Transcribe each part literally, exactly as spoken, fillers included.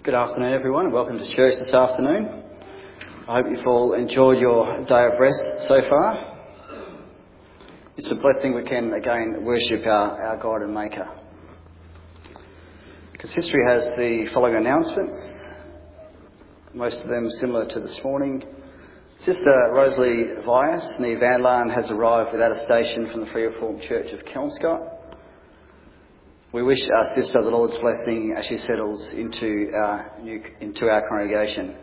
Good afternoon, everyone, and welcome to church this afternoon. I hope you've all enjoyed your day of rest so far. It's a blessing we can again worship our, our God and Maker. Consistory has the following announcements, most of them similar to this morning. Sister Rosalie Vyas, near Vanlaan, has arrived without a station from the Free Reformed Church of Kelmscott. We wish our sister the Lord's blessing as she settles into our new, into our congregation.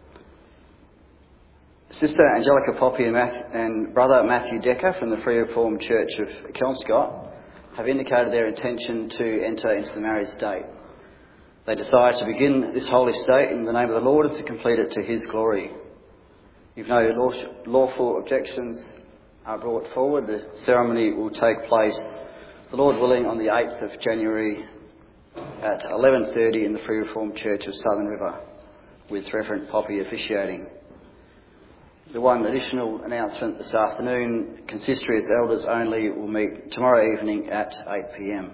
Sister Angelica Poppy and, Math, and Brother Matthew Decker from the Free Reformed Church of Kelmscott have indicated their intention to enter into the married state. They desire to begin this holy state in the name of the Lord and to complete it to His glory. If no lawful objections are brought forward, the ceremony will take place, the Lord willing, on the eighth of January at eleven thirty in the Free Reformed Church of Southern River, with Reverend Poppy officiating. The one additional announcement this afternoon: Consistory as elders only will meet tomorrow evening at eight p m.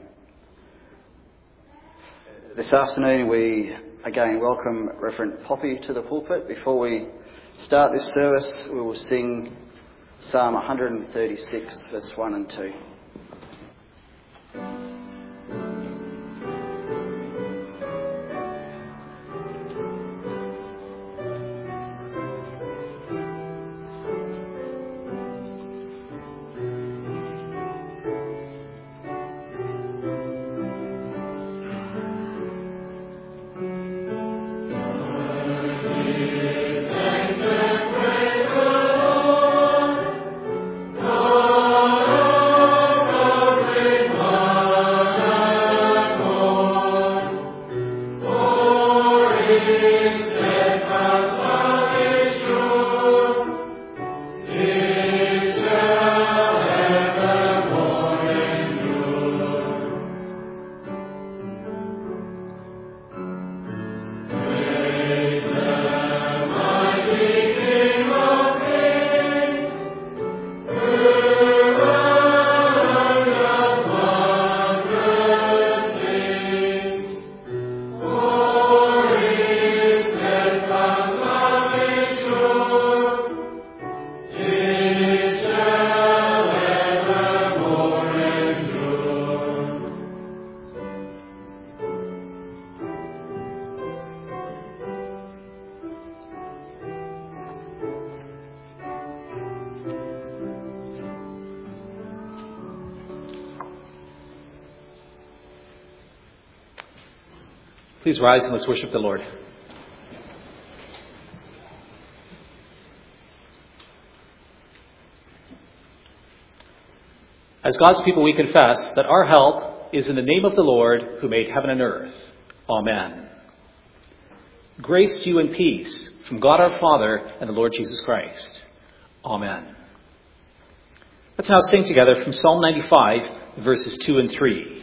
This afternoon we again welcome Reverend Poppy to the pulpit. Before we start this service, we will sing Psalm one thirty-six, verse one and two. Please rise and let's worship the Lord. As God's people, we confess that our help is in the name of the Lord who made heaven and earth. Amen. Grace to you and peace from God our Father and the Lord Jesus Christ. Amen. Let's now sing together from Psalm ninety-five, verses two and three.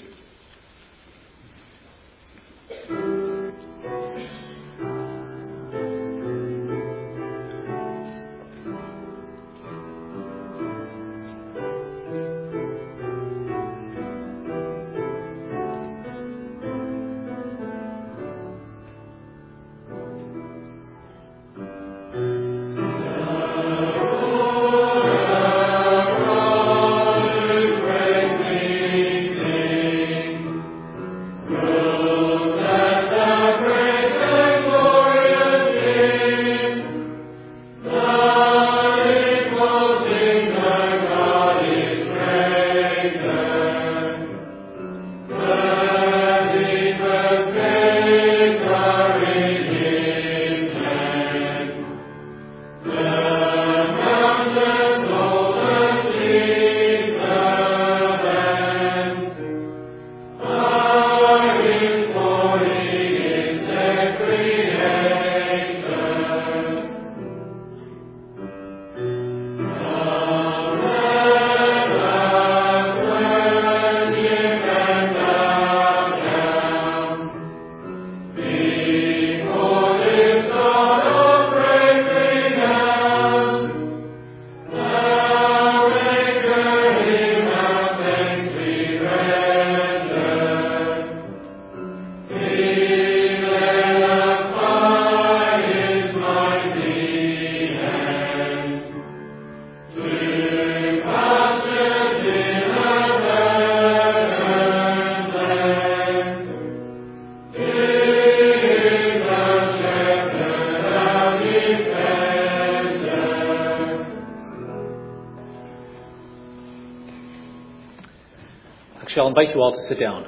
Thank you. Actually, I'll invite you all to sit down.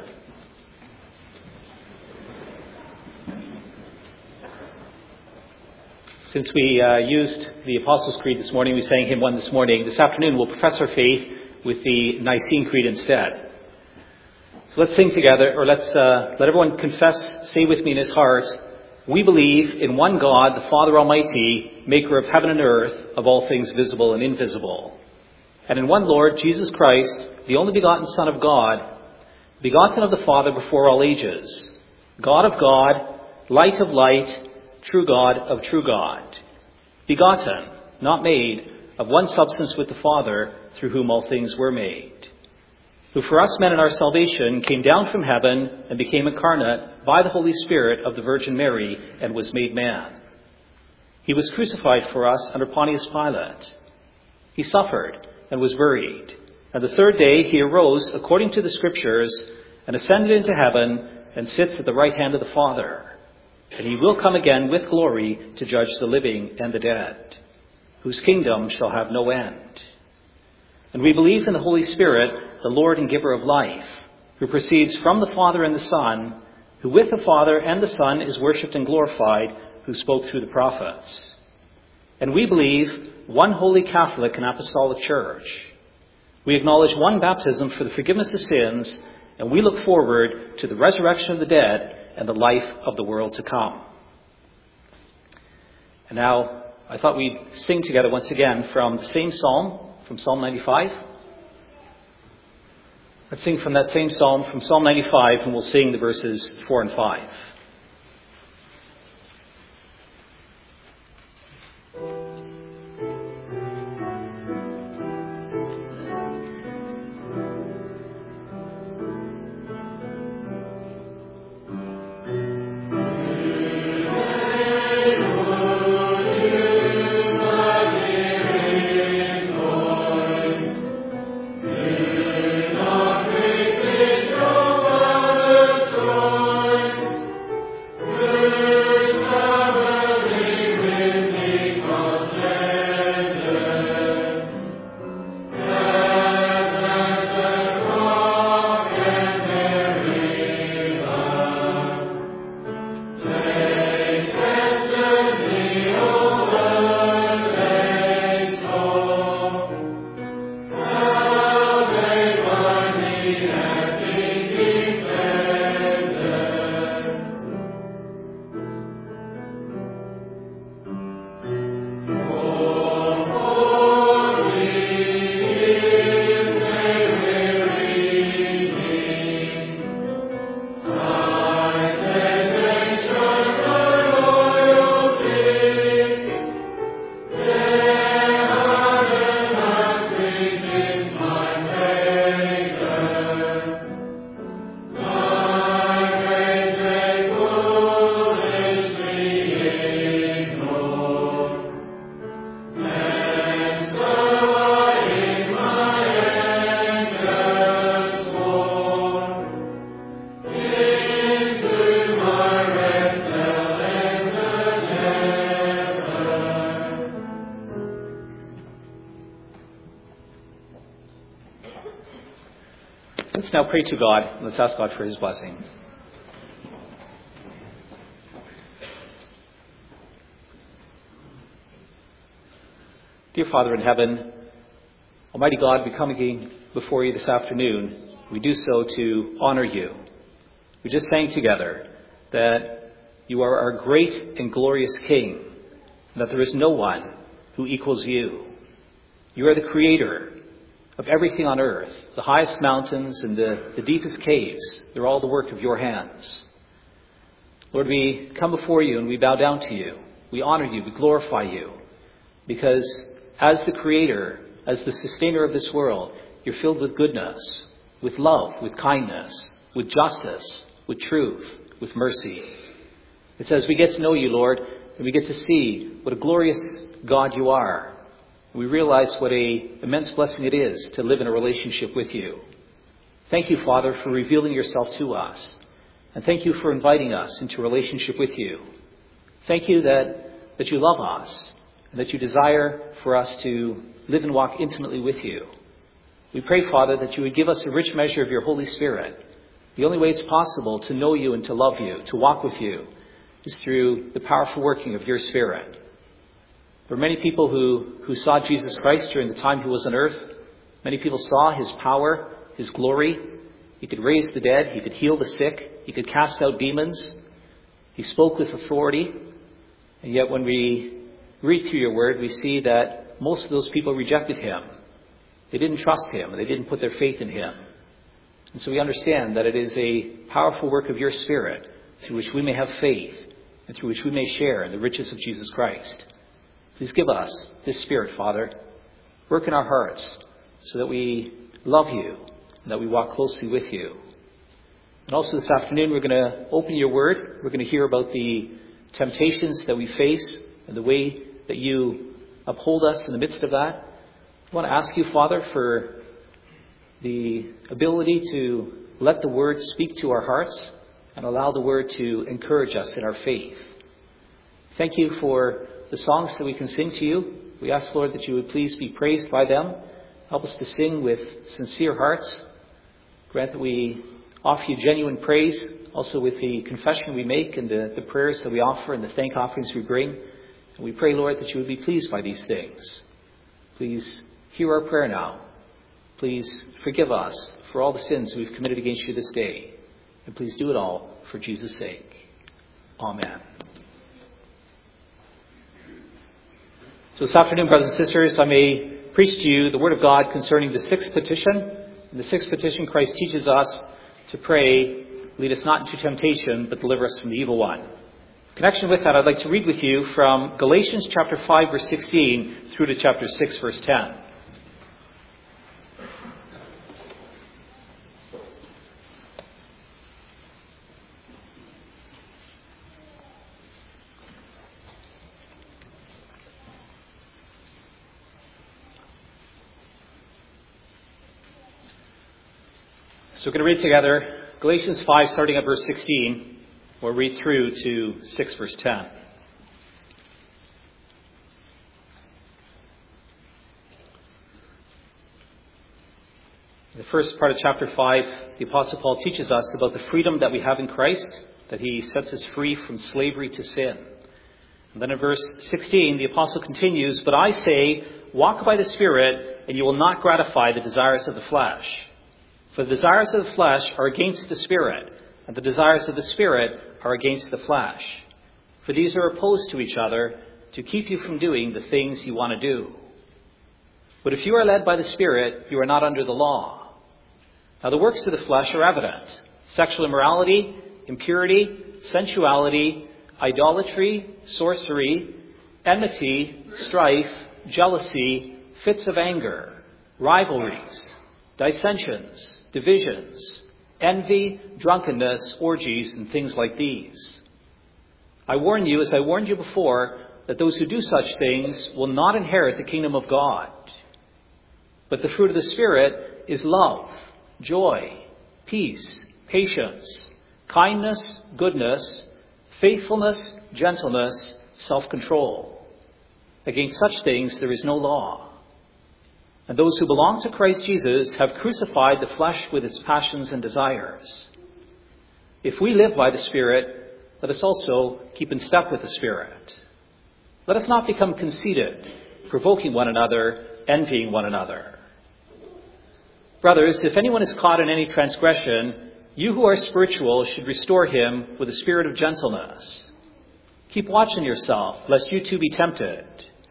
Since we uh, used the Apostles' Creed this morning, we sang hymn one this morning, this afternoon we'll profess our faith with the Nicene Creed instead. So let's sing together, or let's uh, let everyone confess, say with me in his heart, we believe in one God, the Father Almighty, maker of heaven and earth, of all things visible and invisible. And in one Lord, Jesus Christ, the only begotten Son of God, begotten of the Father before all ages, God of God, light of light, true God of true God, begotten, not made, of one substance with the Father, through whom all things were made, who for us men in our salvation came down from heaven and became incarnate by the Holy Spirit of the Virgin Mary and was made man. He was crucified for us under Pontius Pilate. He suffered and was buried. And the third day he arose according to the Scriptures and ascended into heaven and sits at the right hand of the Father. And he will come again with glory to judge the living and the dead, whose kingdom shall have no end. And we believe in the Holy Spirit, the Lord and giver of life, who proceeds from the Father and the Son, who with the Father and the Son is worshipped and glorified, who spoke through the prophets. And we believe one holy Catholic and Apostolic Church. We acknowledge one baptism for the forgiveness of sins, and we look forward to the resurrection of the dead and the life of the world to come. And now, I thought we'd sing together once again from the same psalm, from Psalm ninety-five. Let's sing from that same psalm, from Psalm ninety-five, and we'll sing the verses four and five. Let's now pray to God. Let's ask God for his blessing. Dear Father in heaven, Almighty God, we come again before you this afternoon. We do so to honor you. We just sang together that you are our great and glorious King, and that there is no one who equals you. You are the creator of everything on earth, the highest mountains and the, the deepest caves. They're all the work of your hands. Lord, we come before you and we bow down to you. We honor you, we glorify you, because as the creator, as the sustainer of this world, you're filled with goodness, with love, with kindness, with justice, with truth, with mercy. It's as we get to know you, Lord, and we get to see what a glorious God you are. We realize what an immense blessing it is to live in a relationship with you. Thank you, Father, for revealing yourself to us. And thank you for inviting us into a relationship with you. Thank you that, that you love us and that you desire for us to live and walk intimately with you. We pray, Father, that you would give us a rich measure of your Holy Spirit. The only way it's possible to know you and to love you, to walk with you, is through the powerful working of your Spirit. There were many people who, who saw Jesus Christ during the time he was on earth. Many people saw his power, his glory. He could raise the dead. He could heal the sick. He could cast out demons. He spoke with authority. And yet when we read through your word, we see that most of those people rejected him. They didn't trust him. They didn't put their faith in him. And so we understand that it is a powerful work of your Spirit through which we may have faith and through which we may share in the riches of Jesus Christ. Please give us this Spirit, Father. Work in our hearts so that we love you and that we walk closely with you. And also this afternoon, we're going to open your word. We're going to hear about the temptations that we face and the way that you uphold us in the midst of that. I want to ask you, Father, for the ability to let the word speak to our hearts and allow the word to encourage us in our faith. Thank you for the songs that we can sing to you. We ask, Lord, that you would please be praised by them. Help us to sing with sincere hearts. Grant that we offer you genuine praise, also with the confession we make and the, the prayers that we offer and the thank offerings we bring. And we pray, Lord, that you would be pleased by these things. Please hear our prayer now. Please forgive us for all the sins we've committed against you this day. And please do it all for Jesus' sake. Amen. So this afternoon, brothers and sisters, I may preach to you the Word of God concerning the sixth petition. In the sixth petition, Christ teaches us to pray, lead us not into temptation, but deliver us from the evil one. In connection with that, I'd like to read with you from Galatians chapter five, verse sixteen, through to chapter six, verse ten. So we're going to read together Galatians five, starting at verse sixteen. We'll read through to six, verse ten. In the first part of chapter five, the Apostle Paul teaches us about the freedom that we have in Christ, that he sets us free from slavery to sin. And then in verse sixteen, the Apostle continues, "But I say, walk by the Spirit, and you will not gratify the desires of the flesh. For the desires of the flesh are against the Spirit, and the desires of the Spirit are against the flesh. For these are opposed to each other to keep you from doing the things you want to do. But if you are led by the Spirit, you are not under the law. Now the works of the flesh are evident: sexual immorality, impurity, sensuality, idolatry, sorcery, enmity, strife, jealousy, fits of anger, rivalries, dissensions, divisions, envy, drunkenness, orgies, and things like these. I warn you, as I warned you before, that those who do such things will not inherit the kingdom of God. But the fruit of the Spirit is love, joy, peace, patience, kindness, goodness, faithfulness, gentleness, self-control. Against such things there is no law. And those who belong to Christ Jesus have crucified the flesh with its passions and desires. If we live by the Spirit, let us also keep in step with the Spirit. Let us not become conceited, provoking one another, envying one another. Brothers, if anyone is caught in any transgression, you who are spiritual should restore him with a spirit of gentleness. Keep watch on yourself, lest you too be tempted.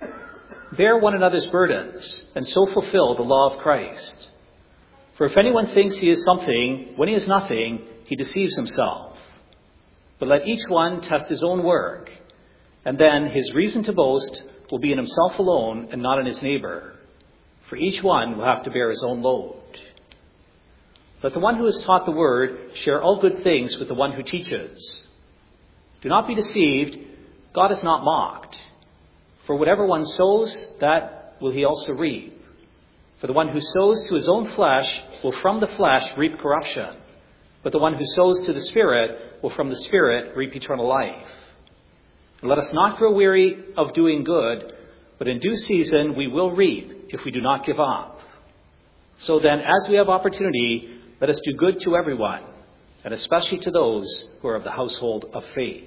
Bear one another's burdens, and so fulfill the law of Christ. For if anyone thinks he is something, when he is nothing, he deceives himself. But let each one test his own work, and then his reason to boast will be in himself alone and not in his neighbor. For each one will have to bear his own load. Let the one who has taught the word share all good things with the one who teaches. Do not be deceived, God is not mocked. For whatever one sows, that will he also reap. For the one who sows to his own flesh will from the flesh reap corruption. But the one who sows to the Spirit will from the Spirit reap eternal life. And let us not grow weary of doing good, but in due season we will reap if we do not give up. So then, as we have opportunity, let us do good to everyone, and especially to those who are of the household of faith.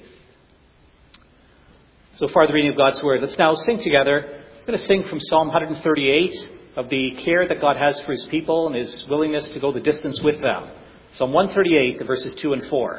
So far, the reading of God's Word. Let's now sing together. I'm going to sing from Psalm one thirty-eight of the care that God has for his people and his willingness to go the distance with them. Psalm one thirty-eight, the verses two and four.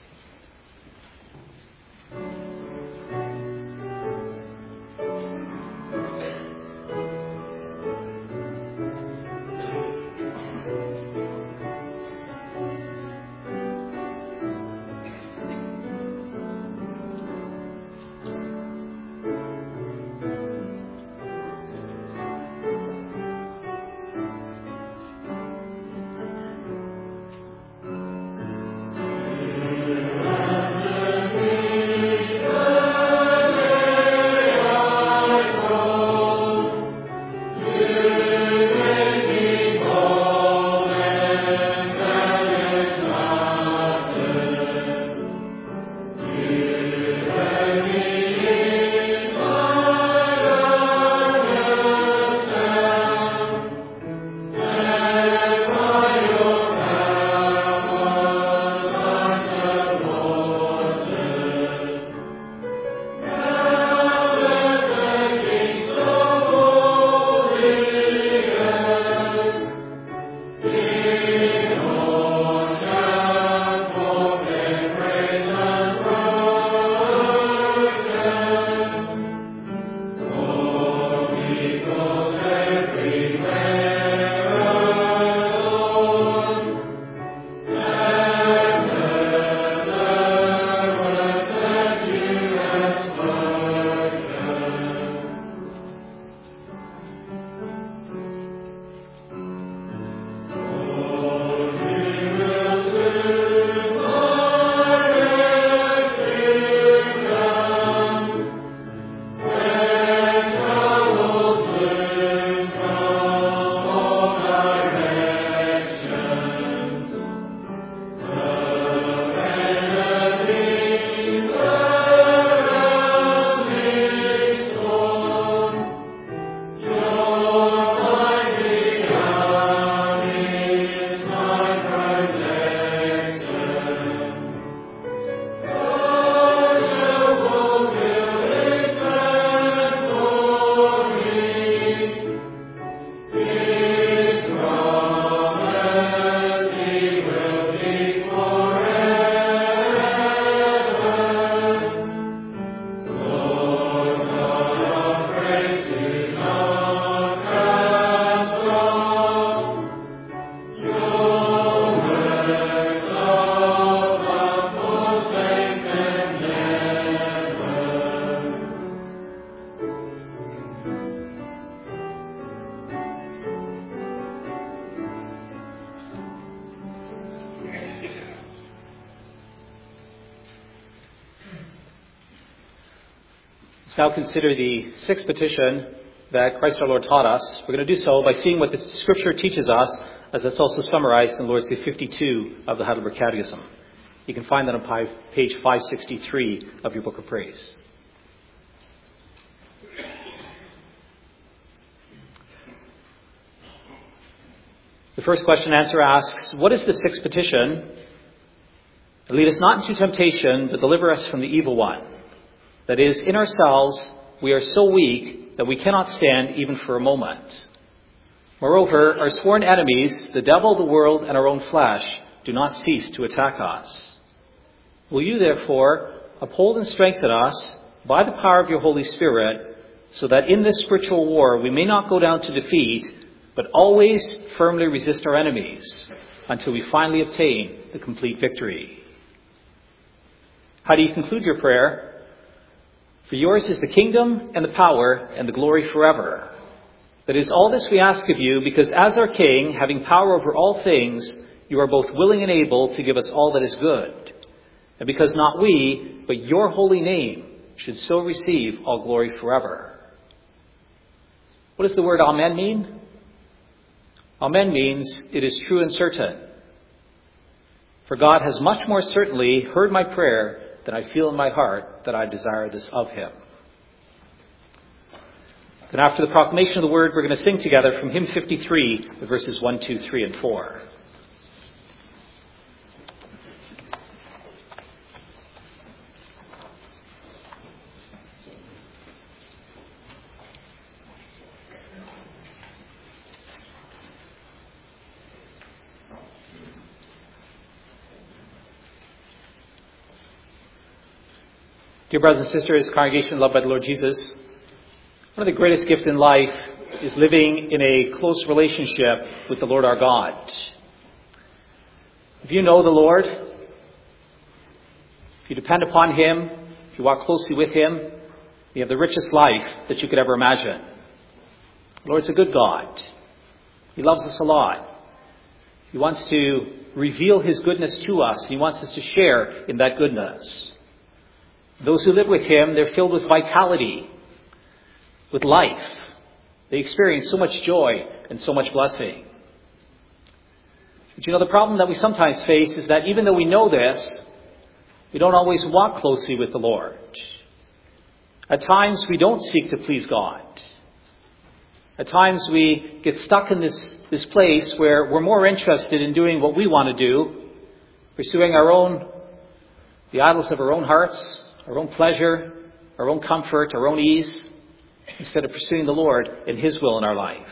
Now consider the sixth petition that Christ our Lord taught us. We're going to do so by seeing what the Scripture teaches us, as it's also summarized in Lord's Day fifty-two of the Heidelberg Catechism. You can find that on page five sixty-three of your Book of Praise. The first question and answer asks, what is the sixth petition? Lead us not into temptation, but deliver us from the evil one. That is, in ourselves, we are so weak that we cannot stand even for a moment. Moreover, our sworn enemies, the devil, the world, and our own flesh, do not cease to attack us. Will you, therefore, uphold and strengthen us by the power of your Holy Spirit, so that in this spiritual war we may not go down to defeat, but always firmly resist our enemies, until we finally obtain the complete victory. How do you conclude your prayer? For yours is the kingdom and the power and the glory forever. That is all this we ask of you, because as our King, having power over all things, you are both willing and able to give us all that is good. And because not we, but your holy name should so receive all glory forever. What does the word Amen mean? Amen means it is true and certain. For God has much more certainly heard my prayer than I feel in my heart that I desire this of him. Then after the proclamation of the word, we're going to sing together from hymn fifty-three, the verses one, two, three, and four. Dear brothers and sisters, congregation loved by the Lord Jesus, one of the greatest gifts in life is living in a close relationship with the Lord our God. If you know the Lord, if you depend upon him, if you walk closely with him, you have the richest life that you could ever imagine. The Lord's a good God. He loves us a lot. He wants to reveal his goodness to us. He wants us to share in that goodness. Those who live with him, they're filled with vitality, with life. They experience so much joy and so much blessing. But you know, the problem that we sometimes face is that even though we know this, we don't always walk closely with the Lord. At times, we don't seek to please God. At times, we get stuck in this, this place where we're more interested in doing what we want to do, pursuing our own, the idols of our own hearts, our own pleasure, our own comfort, our own ease, instead of pursuing the Lord and his will in our life.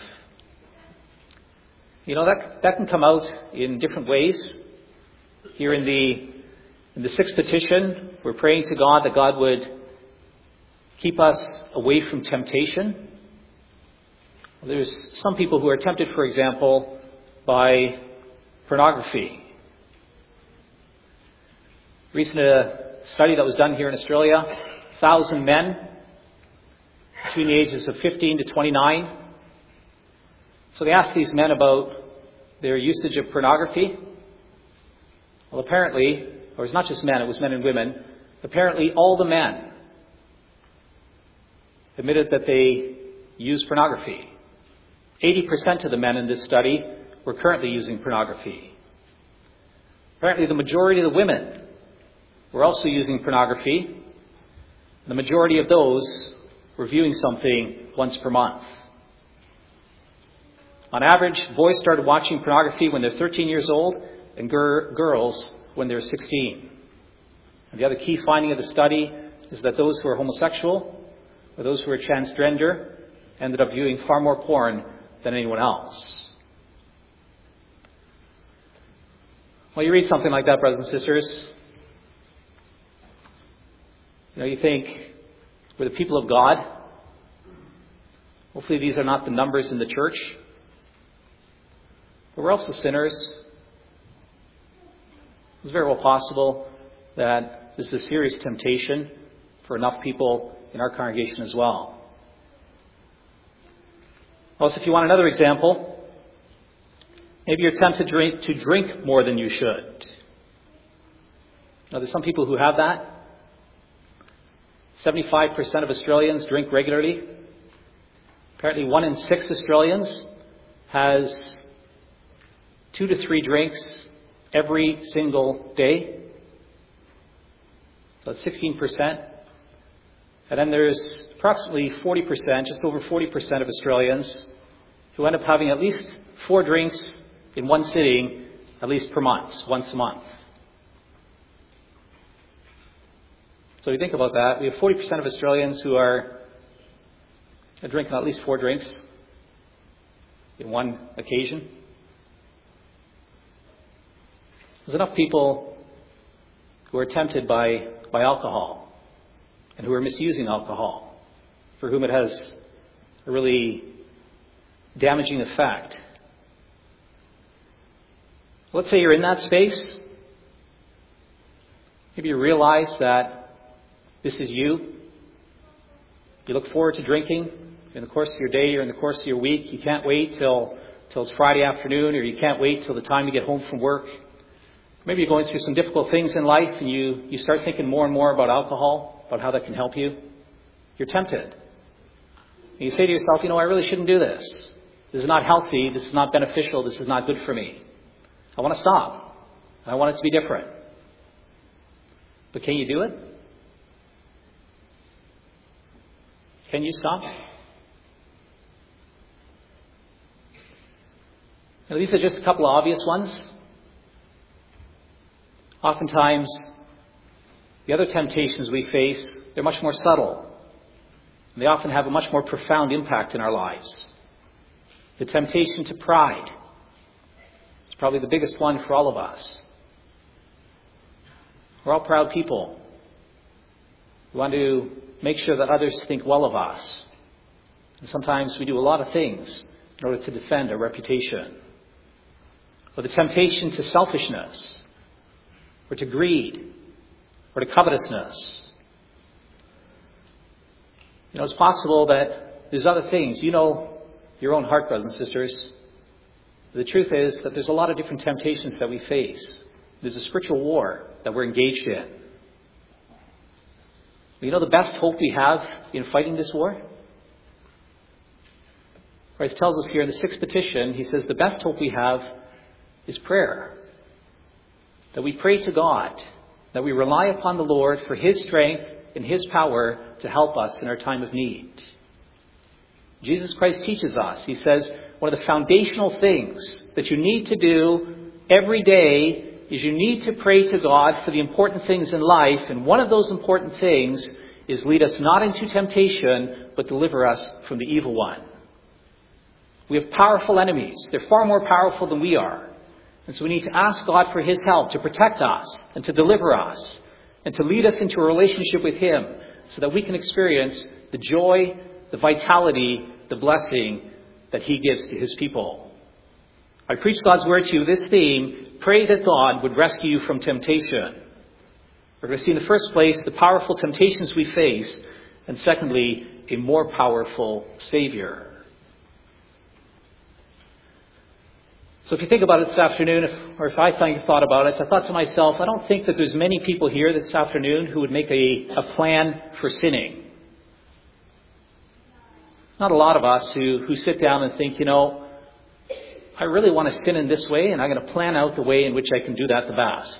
You know, that that can come out in different ways. Here in the in the sixth petition, we're praying to God that God would keep us away from temptation. There's some people who are tempted, for example, by pornography. Recent uh, study that was done here in Australia, one thousand men between the ages of fifteen to twenty-nine. So they asked these men about their usage of pornography. Well, apparently, or it's not just men, it was men and women, apparently all the men admitted that they use pornography. eighty percent of the men in this study were currently using pornography. Apparently the majority of the women were also using pornography. The majority of those were viewing something once per month. On average, boys started watching pornography when they're thirteen years old and gir- girls when they're sixteen. And the other key finding of the study is that those who are homosexual or those who are transgender ended up viewing far more porn than anyone else. Well, you read something like that, brothers and sisters, you know, you think, we're the people of God. Hopefully these are not the numbers in the church. But we're also sinners. It's very well possible that this is a serious temptation for enough people in our congregation as well. Also, if you want another example, maybe you're tempted to drink, to drink more than you should. Now, there's some people who have that. seventy-five percent of Australians drink regularly. Apparently one in six Australians has two to three drinks every single day. So that's sixteen percent. And then there's approximately forty percent, just over forty percent of Australians who end up having at least four drinks in one sitting, at least per month, once a month. So if you think about that, we have forty percent of Australians who are drinking at least four drinks in one occasion. There's enough people who are tempted by, by alcohol and who are misusing alcohol, for whom it has a really damaging effect. Let's say you're in that space. Maybe you realize that this is you. You look forward to drinking in the course of your day or in the course of your week. You can't wait till, till it's Friday afternoon, or you can't wait till the time you get home from work. Maybe you're going through some difficult things in life and you, you start thinking more and more about alcohol, about how that can help you. You're tempted. And you say to yourself, you know, I really shouldn't do this. This is not healthy. This is not beneficial. This is not good for me. I want to stop. I want it to be different. But can you do it? Can you stop? Now, these are just a couple of obvious ones. Oftentimes, the other temptations we face, they're much more subtle. And they often have a much more profound impact in our lives. The temptation to pride is probably the biggest one for all of us. We're all proud people. We want to make sure that others think well of us. And sometimes we do a lot of things in order to defend our reputation. Or the temptation to selfishness, or to greed, or to covetousness. You know, it's possible that there's other things. You know your own heart, brothers and sisters. The truth is that there's a lot of different temptations that we face. There's a spiritual war that we're engaged in. You know the best hope we have in fighting this war? Christ tells us here in the sixth petition, he says the best hope we have is prayer. That we pray to God, that we rely upon the Lord for his strength and his power to help us in our time of need. Jesus Christ teaches us, he says, one of the foundational things that you need to do every day is you need to pray to God for the important things in life, and one of those important things is lead us not into temptation, but deliver us from the evil one. We have powerful enemies. They're far more powerful than we are. And so we need to ask God for his help to protect us and to deliver us and to lead us into a relationship with him so that we can experience the joy, the vitality, the blessing that he gives to his people. I preach God's word to you, this theme, pray that God would rescue you from temptation. We're going to see in the first place the powerful temptations we face, and secondly, a more powerful Savior. So if you think about it this afternoon, if, or if I thought about it, I thought to myself, I don't think that there's many people here this afternoon who would make a, a plan for sinning. Not a lot of us who, who sit down and think, you know, I really want to sin in this way, and I'm going to plan out the way in which I can do that the best.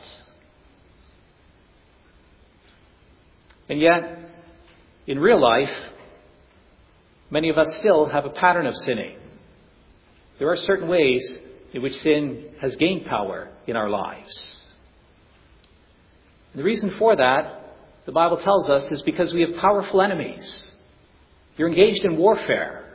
And yet, in real life, many of us still have a pattern of sinning. There are certain ways in which sin has gained power in our lives. And the reason for that, the Bible tells us, is because we have powerful enemies. You're engaged in warfare.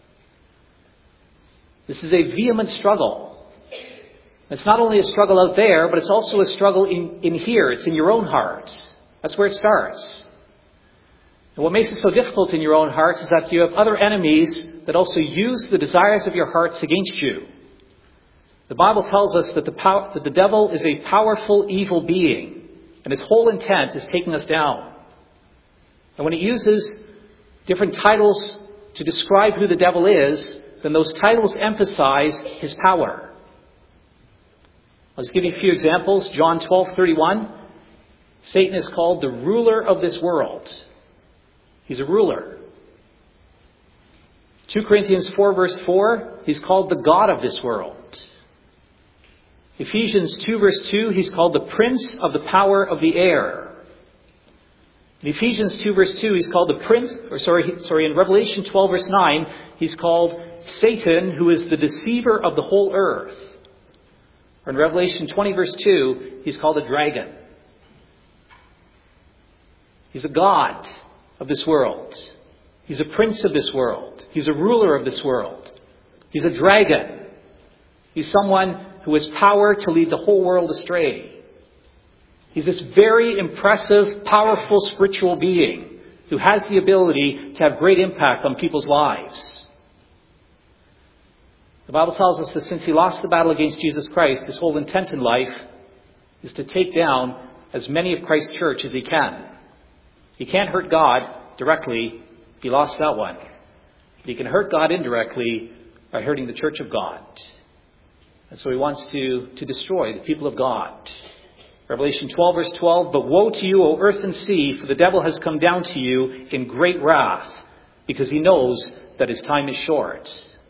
This is a vehement struggle. It's not only a struggle out there, but it's also a struggle in, in here. It's in your own heart. That's where it starts. And what makes it so difficult in your own heart is that you have other enemies that also use the desires of your hearts against you. The Bible tells us that the, pow- that the devil is a powerful evil being, and his whole intent is taking us down. And when he uses different titles to describe who the devil is, then those titles emphasize his power. I'll just give you a few examples. John twelve thirty-one. Satan is called the ruler of this world. He's a ruler. Second Corinthians four verse four. He's called the God of this world. Ephesians two verse two. He's called the prince of the power of the air. In Ephesians two verse two, he's called the prince, or sorry, sorry, in Revelation twelve verse nine, he's called Satan, who is the deceiver of the whole earth. Or in Revelation twenty verse two, he's called a dragon. He's a god of this world. He's a prince of this world. He's a ruler of this world. He's a dragon. He's someone who has power to lead the whole world astray. He's this very impressive, powerful spiritual being who has the ability to have great impact on people's lives. The Bible tells us that since he lost the battle against Jesus Christ, his whole intent in life is to take down as many of Christ's church as he can. He can't hurt God directly. He lost that one. But he can hurt God indirectly by hurting the church of God. And so he wants to, to destroy the people of God. Revelation twelve verse twelve, but woe to you, O earth and sea, for the devil has come down to you in great wrath, because he knows that his time is short.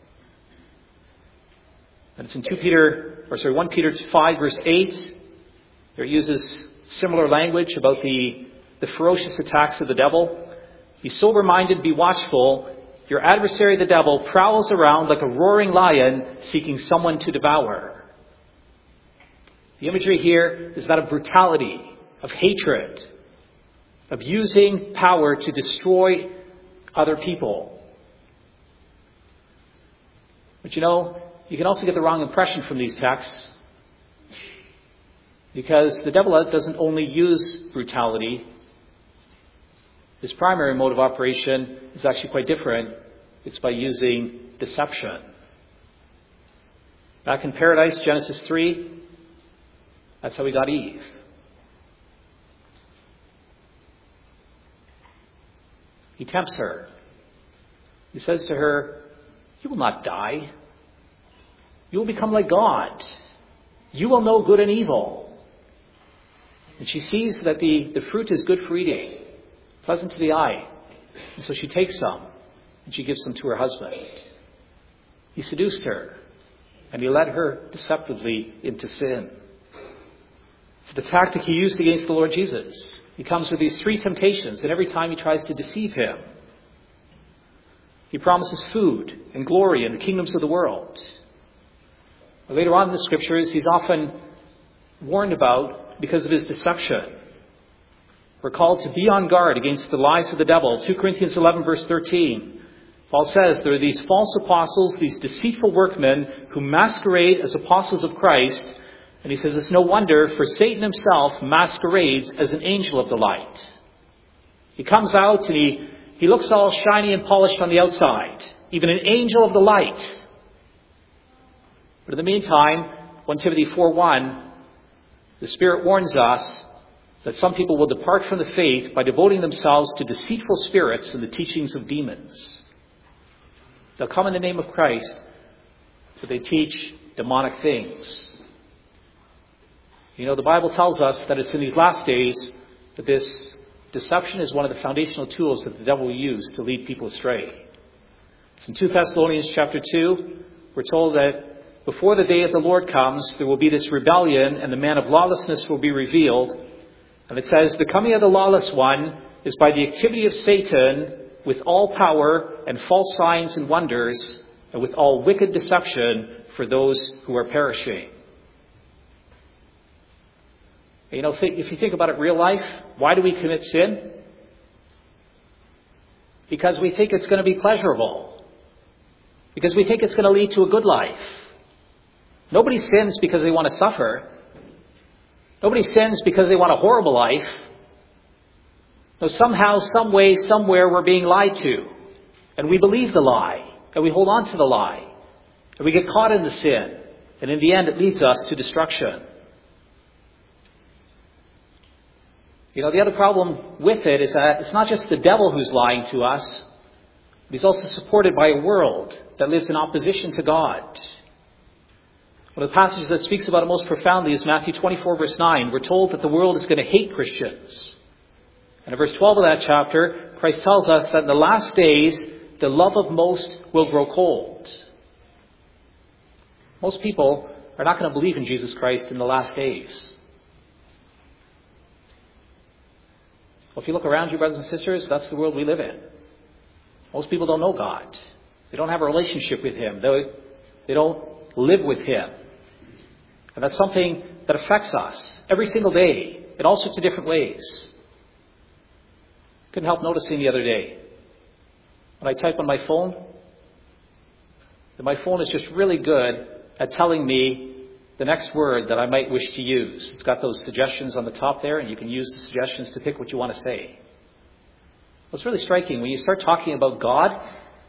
And it's in two Peter, or sorry, First Peter five verse eight. There it uses similar language about the, the ferocious attacks of the devil. Be sober-minded, be watchful. your adversary, the devil, prowls around like a roaring lion seeking someone to devour. The imagery here is that of brutality, of hatred, of using power to destroy other people. But you know, you can also get the wrong impression from these texts, because the devil doesn't only use brutality. His primary mode of operation is actually quite different. It's by using deception. Back in paradise, Genesis three, that's how we got Eve. He tempts her. He says to her, "You will not die. You will become like God. You will know good and evil." And she sees that the, the fruit is good for eating, pleasant to the eye. And so she takes some, and she gives them to her husband. He seduced her, and he led her deceptively into sin. It's the tactic he used against the Lord Jesus. He comes with these three temptations, and every time he tries to deceive him. He promises food and glory and the kingdoms of the world. But later on in the scriptures, he's often warned about because of his deception. We're called to be on guard against the lies of the devil. Second Corinthians eleven verse thirteen. Paul says there are these false apostles, these deceitful workmen who masquerade as apostles of Christ. And he says it's no wonder, for Satan himself masquerades as an angel of the light. He comes out and he, he looks all shiny and polished on the outside. Even an angel of the light. But in the meantime, First Timothy four one, the Spirit warns us that some people will depart from the faith by devoting themselves to deceitful spirits and the teachings of demons. They'll come in the name of Christ, but they teach demonic things. You know, the Bible tells us that it's in these last days that this deception is one of the foundational tools that the devil will use to lead people astray. It's in Second Thessalonians chapter two, we're told that before the day of the Lord comes, there will be this rebellion and the man of lawlessness will be revealed. And it says, the coming of the lawless one is by the activity of Satan with all power and false signs and wonders and with all wicked deception for those who are perishing. You know, if you think about it, real life, why do we commit sin? Because we think it's going to be pleasurable. Because we think it's going to lead to a good life. Nobody sins because they want to suffer. Nobody sins because they want a horrible life. No, somehow, some way, somewhere we're being lied to. And we believe the lie. And we hold on to the lie. And we get caught in the sin. And in the end, it leads us to destruction. You know, the other problem with it is that it's not just the devil who's lying to us, but he's also supported by a world that lives in opposition to God. One of the passages that speaks about it most profoundly is Matthew twenty-four verse nine. We're told that the world is going to hate Christians. And in verse twelve of that chapter, Christ tells us that in the last days, the love of most will grow cold. Most people are not going to believe in Jesus Christ in the last days. Well, if you look around you, brothers and sisters, that's the world we live in. Most people don't know God. They don't have a relationship with Him. They, they don't live with Him. And that's something that affects us every single day in all sorts of different ways. Couldn't help noticing the other day, when I type on my phone, that my phone is just really good at telling me the next word that I might wish to use. It's got those suggestions on the top there, and you can use the suggestions to pick what you want to say. What's really striking, when you start talking about God,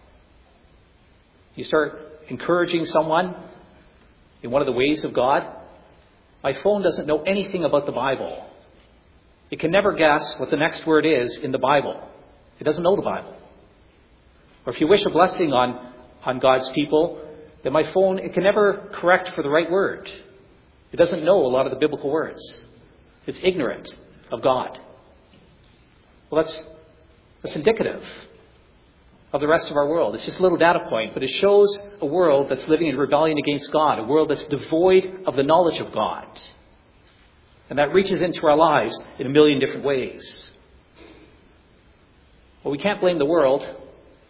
you start encouraging someone in one of the ways of God, my phone doesn't know anything about the Bible. It can never guess what the next word is in the Bible. It doesn't know the Bible. Or if you wish a blessing on, on God's people, then my phone, it can never correct for the right word. It doesn't know a lot of the biblical words. It's ignorant of God. Well, that's, that's indicative of the rest of our world. It's just a little data point, but it shows a world that's living in rebellion against God, a world that's devoid of the knowledge of God. And that reaches into our lives in a million different ways. Well, we can't blame the world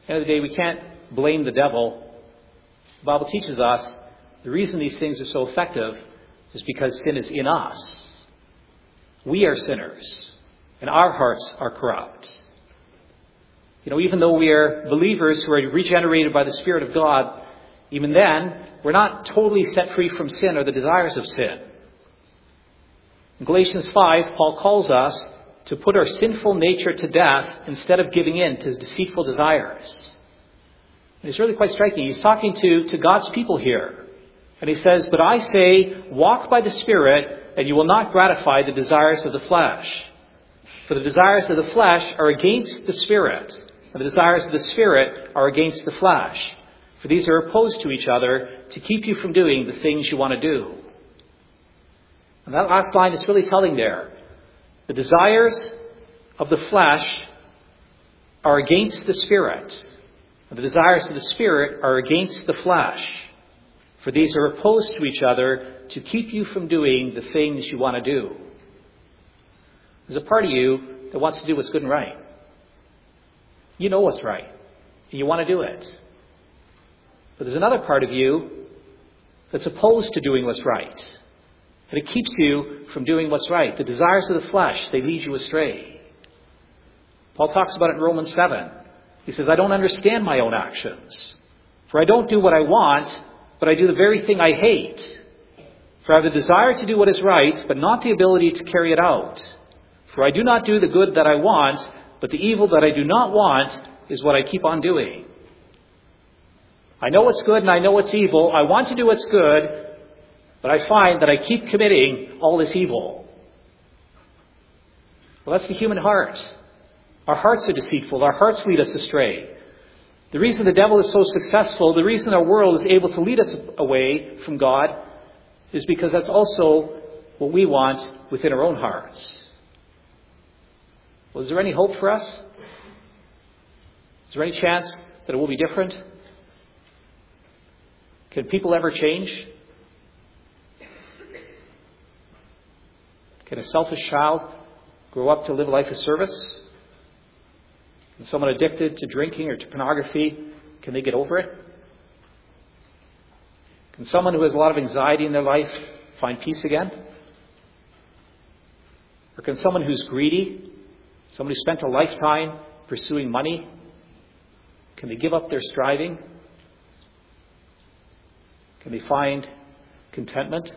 the end of the day, we can't blame the devil. The Bible teaches us the reason these things are so effective is because sin is in us. We are sinners, and our hearts are corrupt. You know, even though we are believers who are regenerated by the Spirit of God, even then, we're not totally set free from sin or the desires of sin. In Galatians five, Paul calls us to put our sinful nature to death instead of giving in to deceitful desires. And it's really quite striking. He's talking to, to God's people here. And he says, "But I say, walk by the Spirit, and you will not gratify the desires of the flesh. For the desires of the flesh are against the Spirit, and the desires of the Spirit are against the flesh. For these are opposed to each other to keep you from doing the things you want to do." And that last line is really telling there. The desires of the flesh are against the Spirit, and the desires of the Spirit are against the flesh. For these are opposed to each other to keep you from doing the things you want to do. There's a part of you that wants to do what's good and right. You know what's right, and you want to do it. But there's another part of you that's opposed to doing what's right. And it keeps you from doing what's right. The desires of the flesh, they lead you astray. Paul talks about it in Romans seven. He says, "I don't understand my own actions. For I don't do what I want, but I do the very thing I hate. For I have the desire to do what is right, but not the ability to carry it out. For I do not do the good that I want, but the evil that I do not want is what I keep on doing. I know what's good and I know what's evil. I want to do what's good, but I find that I keep committing all this evil." Well, that's the human heart. Our hearts are deceitful. Our hearts lead us astray. The reason the devil is so successful, the reason our world is able to lead us away from God, is because that's also what we want within our own hearts. Well, is there any hope for us? Is there any chance that it will be different? Can people ever change? Can a selfish child grow up to live a life of service? Can someone addicted to drinking or to pornography, can they get over it? Can someone who has a lot of anxiety in their life find peace again? Or can someone who's greedy, someone who spent a lifetime pursuing money, can they give up their striving? Can they find contentment?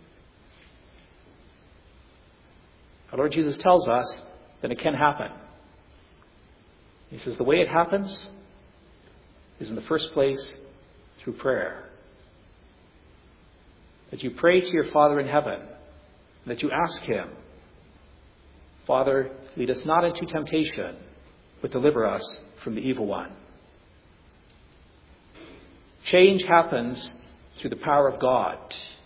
Our Lord Jesus tells us that it can happen. He says the way it happens is in the first place through prayer. That you pray to your Father in heaven, and that you ask Him, "Father, lead us not into temptation, but deliver us from the evil one." Change happens through the power of God.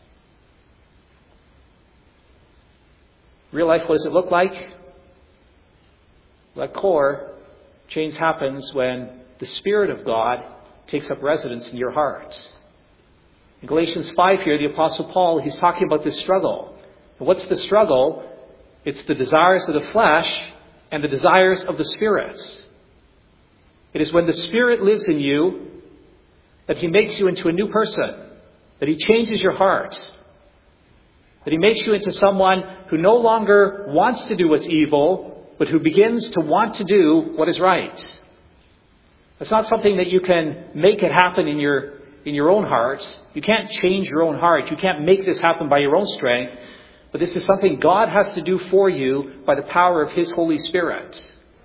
Real life, what does it look like? Well, at core, change happens when the Spirit of God takes up residence in your heart. In Galatians five here, the Apostle Paul, he's talking about this struggle. And what's the struggle? It's the desires of the flesh and the desires of the Spirit. It is when the Spirit lives in you that He makes you into a new person, that He changes your heart, that He makes you into someone who no longer wants to do what's evil, but who begins to want to do what is right. It's not something that you can make it happen in your in your own heart. You can't change your own heart. You can't make this happen by your own strength. But this is something God has to do for you by the power of His Holy Spirit.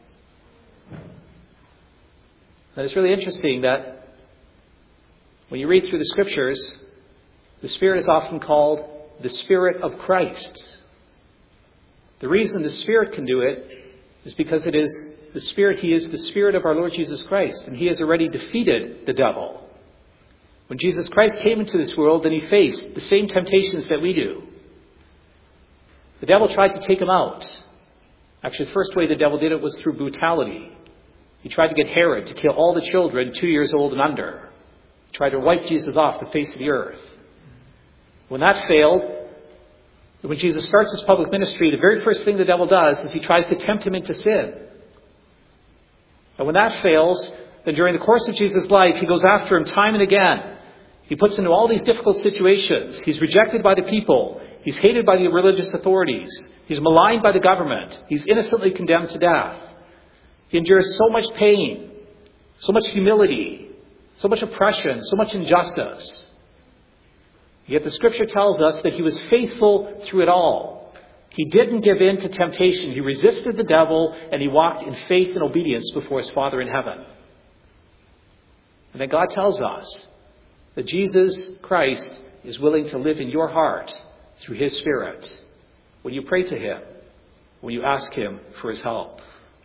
And it's really interesting that when you read through the Scriptures, the Spirit is often called the Spirit of Christ. The reason the Spirit can do it is because it is the Spirit, He is the Spirit of our Lord Jesus Christ, and He has already defeated the devil. When Jesus Christ came into this world, then He faced the same temptations that we do. The devil tried to take Him out. Actually, the first way the devil did it was through brutality. He tried to get Herod to kill all the children two years old and under. He tried to wipe Jesus off the face of the earth. When that failed, when Jesus starts His public ministry, the very first thing the devil does is he tries to tempt Him into sin. And when that fails, that during the course of Jesus' life, he goes after him time and again. He puts him into all these difficult situations. He's rejected by the people. He's hated by the religious authorities. He's maligned by the government. He's innocently condemned to death. He endures so much pain, so much humility, so much oppression, so much injustice. Yet the Scripture tells us that he was faithful through it all. He didn't give in to temptation. He resisted the devil, and he walked in faith and obedience before his Father in heaven. And then God tells us that Jesus Christ is willing to live in your heart through his Spirit when you pray to him, when you ask him for his help.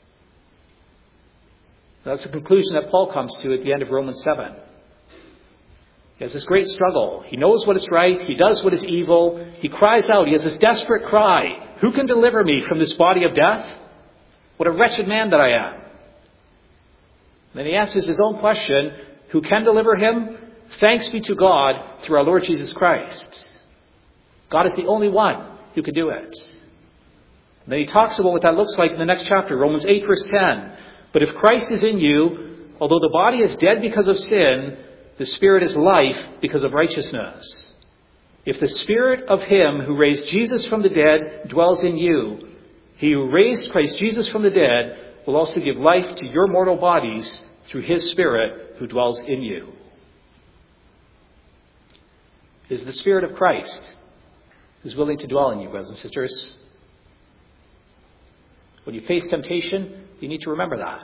That's the conclusion that Paul comes to at the end of Romans seven. He has this great struggle. He knows what is right. He does what is evil. He cries out. He has this desperate cry. Who can deliver me from this body of death? What a wretched man that I am. And then he answers his own question. Who can deliver him? Thanks be to God through our Lord Jesus Christ. God is the only one who can do it. And then he talks about what that looks like in the next chapter, Romans eight, verse ten. But if Christ is in you, although the body is dead because of sin, the Spirit is life because of righteousness. If the Spirit of him who raised Jesus from the dead dwells in you, he who raised Christ Jesus from the dead will also give life to your mortal bodies through his Spirit who dwells in you. It is the Spirit of Christ who's willing to dwell in you, brothers and sisters. When you face temptation, you need to remember that.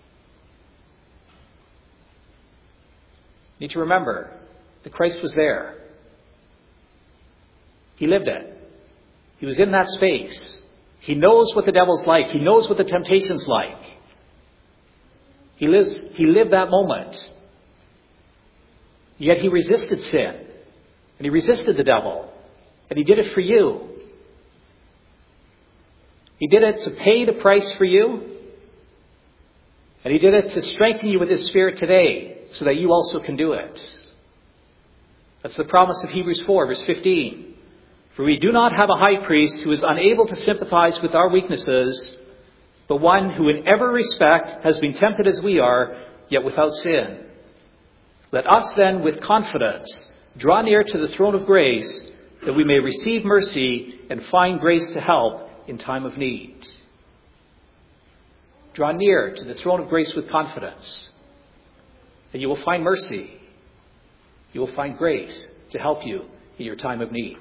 You need to remember that Christ was there. He lived it. He was in that space. He knows what the devil's like. He knows what the temptation's like. He lives, he lived that moment. Yet he resisted sin. And he resisted the devil. And he did it for you. He did it to pay the price for you. And he did it to strengthen you with his Spirit today so that you also can do it. That's the promise of Hebrews four, verse fifteen. For we do not have a high priest who is unable to sympathize with our weaknesses, but one who in every respect has been tempted as we are, yet without sin. Let us then with confidence draw near to the throne of grace, that we may receive mercy and find grace to help in time of need. Draw near to the throne of grace with confidence, and you will find mercy. You will find grace to help you in your time of need.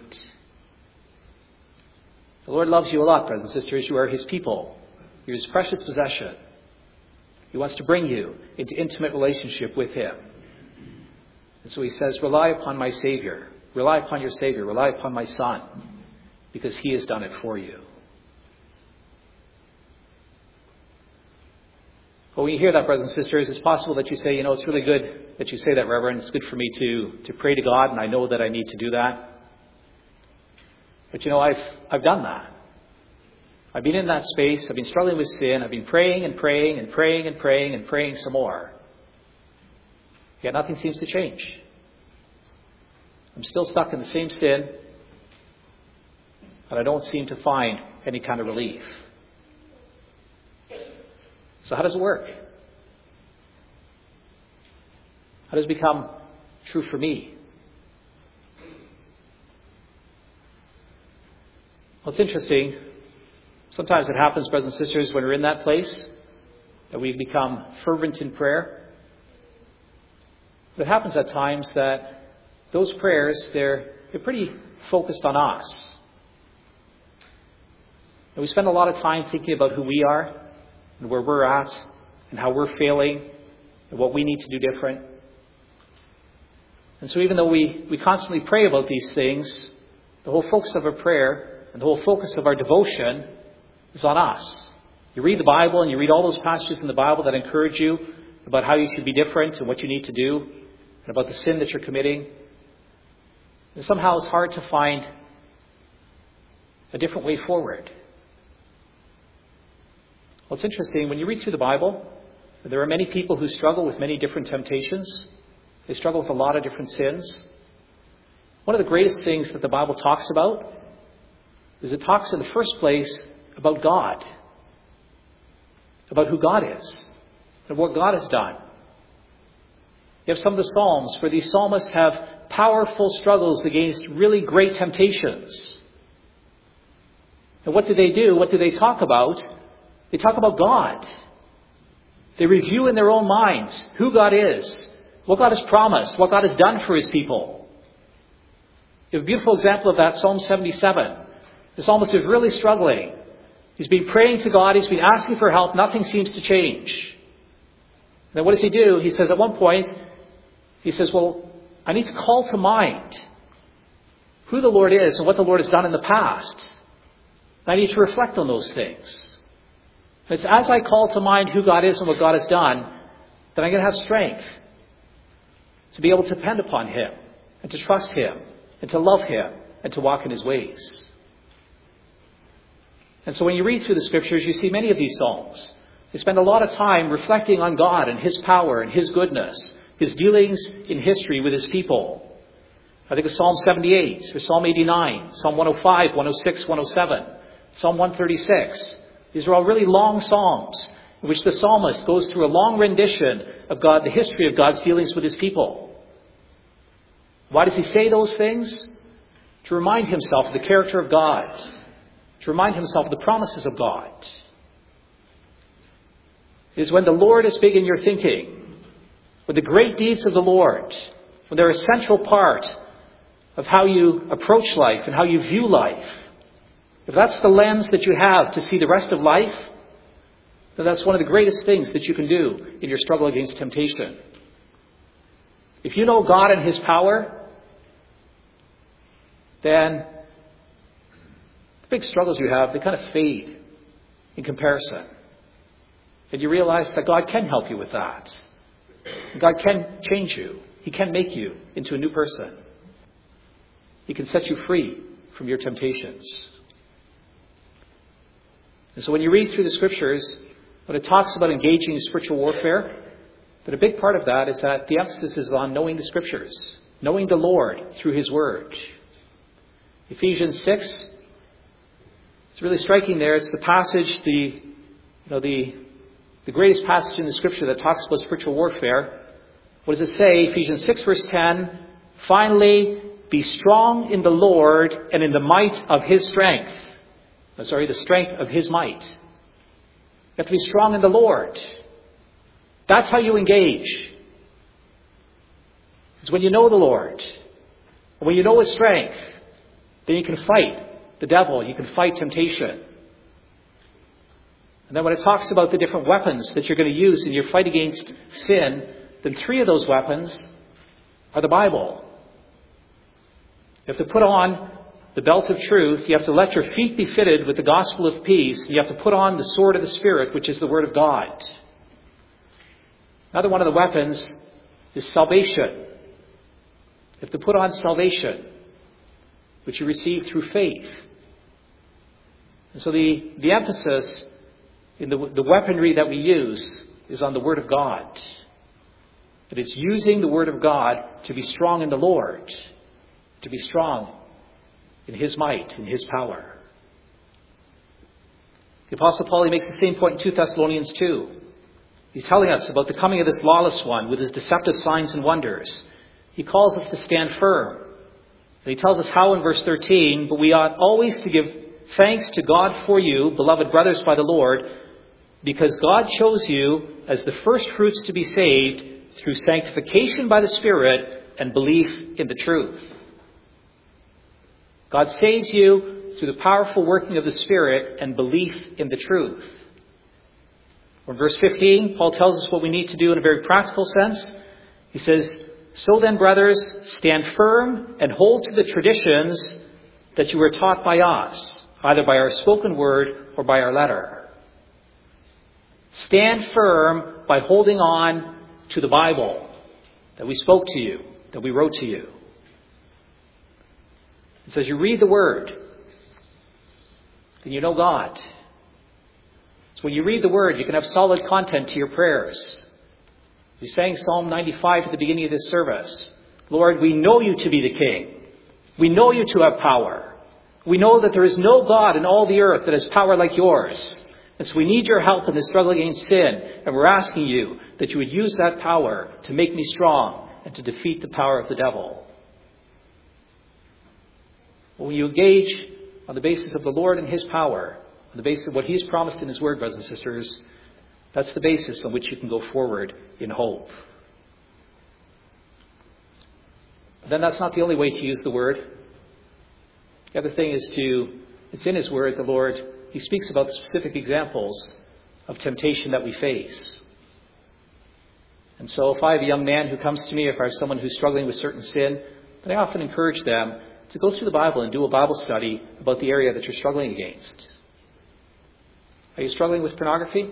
The Lord loves you a lot, brothers and sisters. You are his people. You're his precious possession. He wants to bring you into intimate relationship with him. And so he says, rely upon my Savior. Rely upon your Savior. Rely upon my Son, because he has done it for you. But when you hear that, brothers and sisters, it's possible that you say, you know, it's really good that you say that, Reverend. It's good for me to, to pray to God, and I know that I need to do that. But, you know, I've, I've done that. I've been in that space. I've been struggling with sin. I've been praying and praying and praying and praying and praying some more. Yet nothing seems to change. I'm still stuck in the same sin, but I don't seem to find any kind of relief. So how does it work? How does it become true for me? Well, it's interesting. Sometimes it happens, brothers and sisters, when we're in that place, that we become fervent in prayer. But it happens at times that those prayers, they're, they're pretty focused on us. And we spend a lot of time thinking about who we are and where we're at and how we're failing and what we need to do different. And so even though we, we constantly pray about these things, the whole focus of our prayer and the whole focus of our devotion is on us. You read the Bible and you read all those passages in the Bible that encourage you about how you should be different and what you need to do and about the sin that you're committing. And somehow it's hard to find a different way forward. Well, it's interesting. When you read through the Bible, there are many people who struggle with many different temptations. They struggle with a lot of different sins. One of the greatest things that the Bible talks about is it talks in the first place about God, about who God is, and what God has done, You have some of the Psalms where these psalmists have powerful struggles against really great temptations. And what do they do? What do they talk about? They talk about God. They review in their own minds who God is, what God has promised, what God has done for his people. You have a beautiful example of that, Psalm seventy-seven. The psalmist is really struggling. He's been praying to God. He's been asking for help. Nothing seems to change. And then what does he do? He says at one point, he says, well, I need to call to mind who the Lord is and what the Lord has done in the past. And I need to reflect on those things. And it's as I call to mind who God is and what God has done that I'm going to have strength to be able to depend upon him and to trust him and to love him and to walk in his ways. And so when you read through the scriptures, you see many of these psalms. They spend a lot of time reflecting on God and his power and his goodness, his dealings in history with his people. I think of Psalm seventy-eight, or Psalm eighty-nine, Psalm one oh five, one oh six, one oh seven, Psalm one thirty-six. These are all really long psalms in which the psalmist goes through a long rendition of God, the history of God's dealings with his people. Why does he say those things? To remind himself of the character of God. To remind himself of the promises of God. It is when the Lord is big in your thinking, when the great deeds of the Lord, when they're a central part of how you approach life and how you view life, if that's the lens that you have to see the rest of life, then that's one of the greatest things that you can do in your struggle against temptation. If you know God and his power, then the big struggles you have, they kind of fade in comparison. And you realize that God can help you with that. God can change you. He can make you into a new person. He can set you free from your temptations. And so when you read through the scriptures, when it talks about engaging in spiritual warfare, but a big part of that is that the emphasis is on knowing the scriptures, knowing the Lord through his word. Ephesians six, it's really striking there. It's the passage, the you know the the greatest passage in the scripture that talks about spiritual warfare. What does it say? Ephesians six verse ten, finally, be strong in the Lord and in the might of his strength. Oh, sorry, the strength of his might. You have to be strong in the Lord. That's how you engage. It's when you know the Lord. And when you know his strength, then you can fight the devil. You can fight temptation. And then when it talks about the different weapons that you're going to use in your fight against sin, then three of those weapons are the Bible. You have to put on the belt of truth. You have to let your feet be fitted with the gospel of peace. You have to put on the sword of the Spirit, which is the word of God. Another one of the weapons is salvation. You have to put on salvation, which you receive through faith. And so the, the emphasis in the, the weaponry that we use is on the word of God. That it's using the word of God to be strong in the Lord, to be strong in his might, in his power. The Apostle Paul, he makes the same point in two Thessalonians two. He's telling us about the coming of this lawless one with his deceptive signs and wonders. He calls us to stand firm. And he tells us how in verse thirteen, but we ought always to give thanks to God for you, beloved brothers by the Lord, because God chose you as the first fruits to be saved through sanctification by the Spirit and belief in the truth. God saves you through the powerful working of the Spirit and belief in the truth. In verse fifteen, Paul tells us what we need to do in a very practical sense. He says, so then, brothers, stand firm and hold to the traditions that you were taught by us, either by our spoken word or by our letter. Stand firm by holding on to the Bible that we spoke to you, that we wrote to you. It says you read the word, then you know God. So when you read the word, you can have solid content to your prayers. We sang Psalm ninety-five at the beginning of this service. Lord, we know you to be the King. We know you to have power. We know that there is no God in all the earth that has power like yours. And so we need your help in the struggle against sin. And we're asking you that you would use that power to make me strong and to defeat the power of the devil. When you engage on the basis of the Lord and his power, on the basis of what he's promised in his word, brothers and sisters, that's the basis on which you can go forward in hope. But then that's not the only way to use the word. The other thing is to, it's in his word, the Lord, he speaks about the specific examples of temptation that we face. And so if I have a young man who comes to me, if I have someone who's struggling with certain sin, then I often encourage them to go through the Bible and do a Bible study about the area that you're struggling against. Are you struggling with pornography?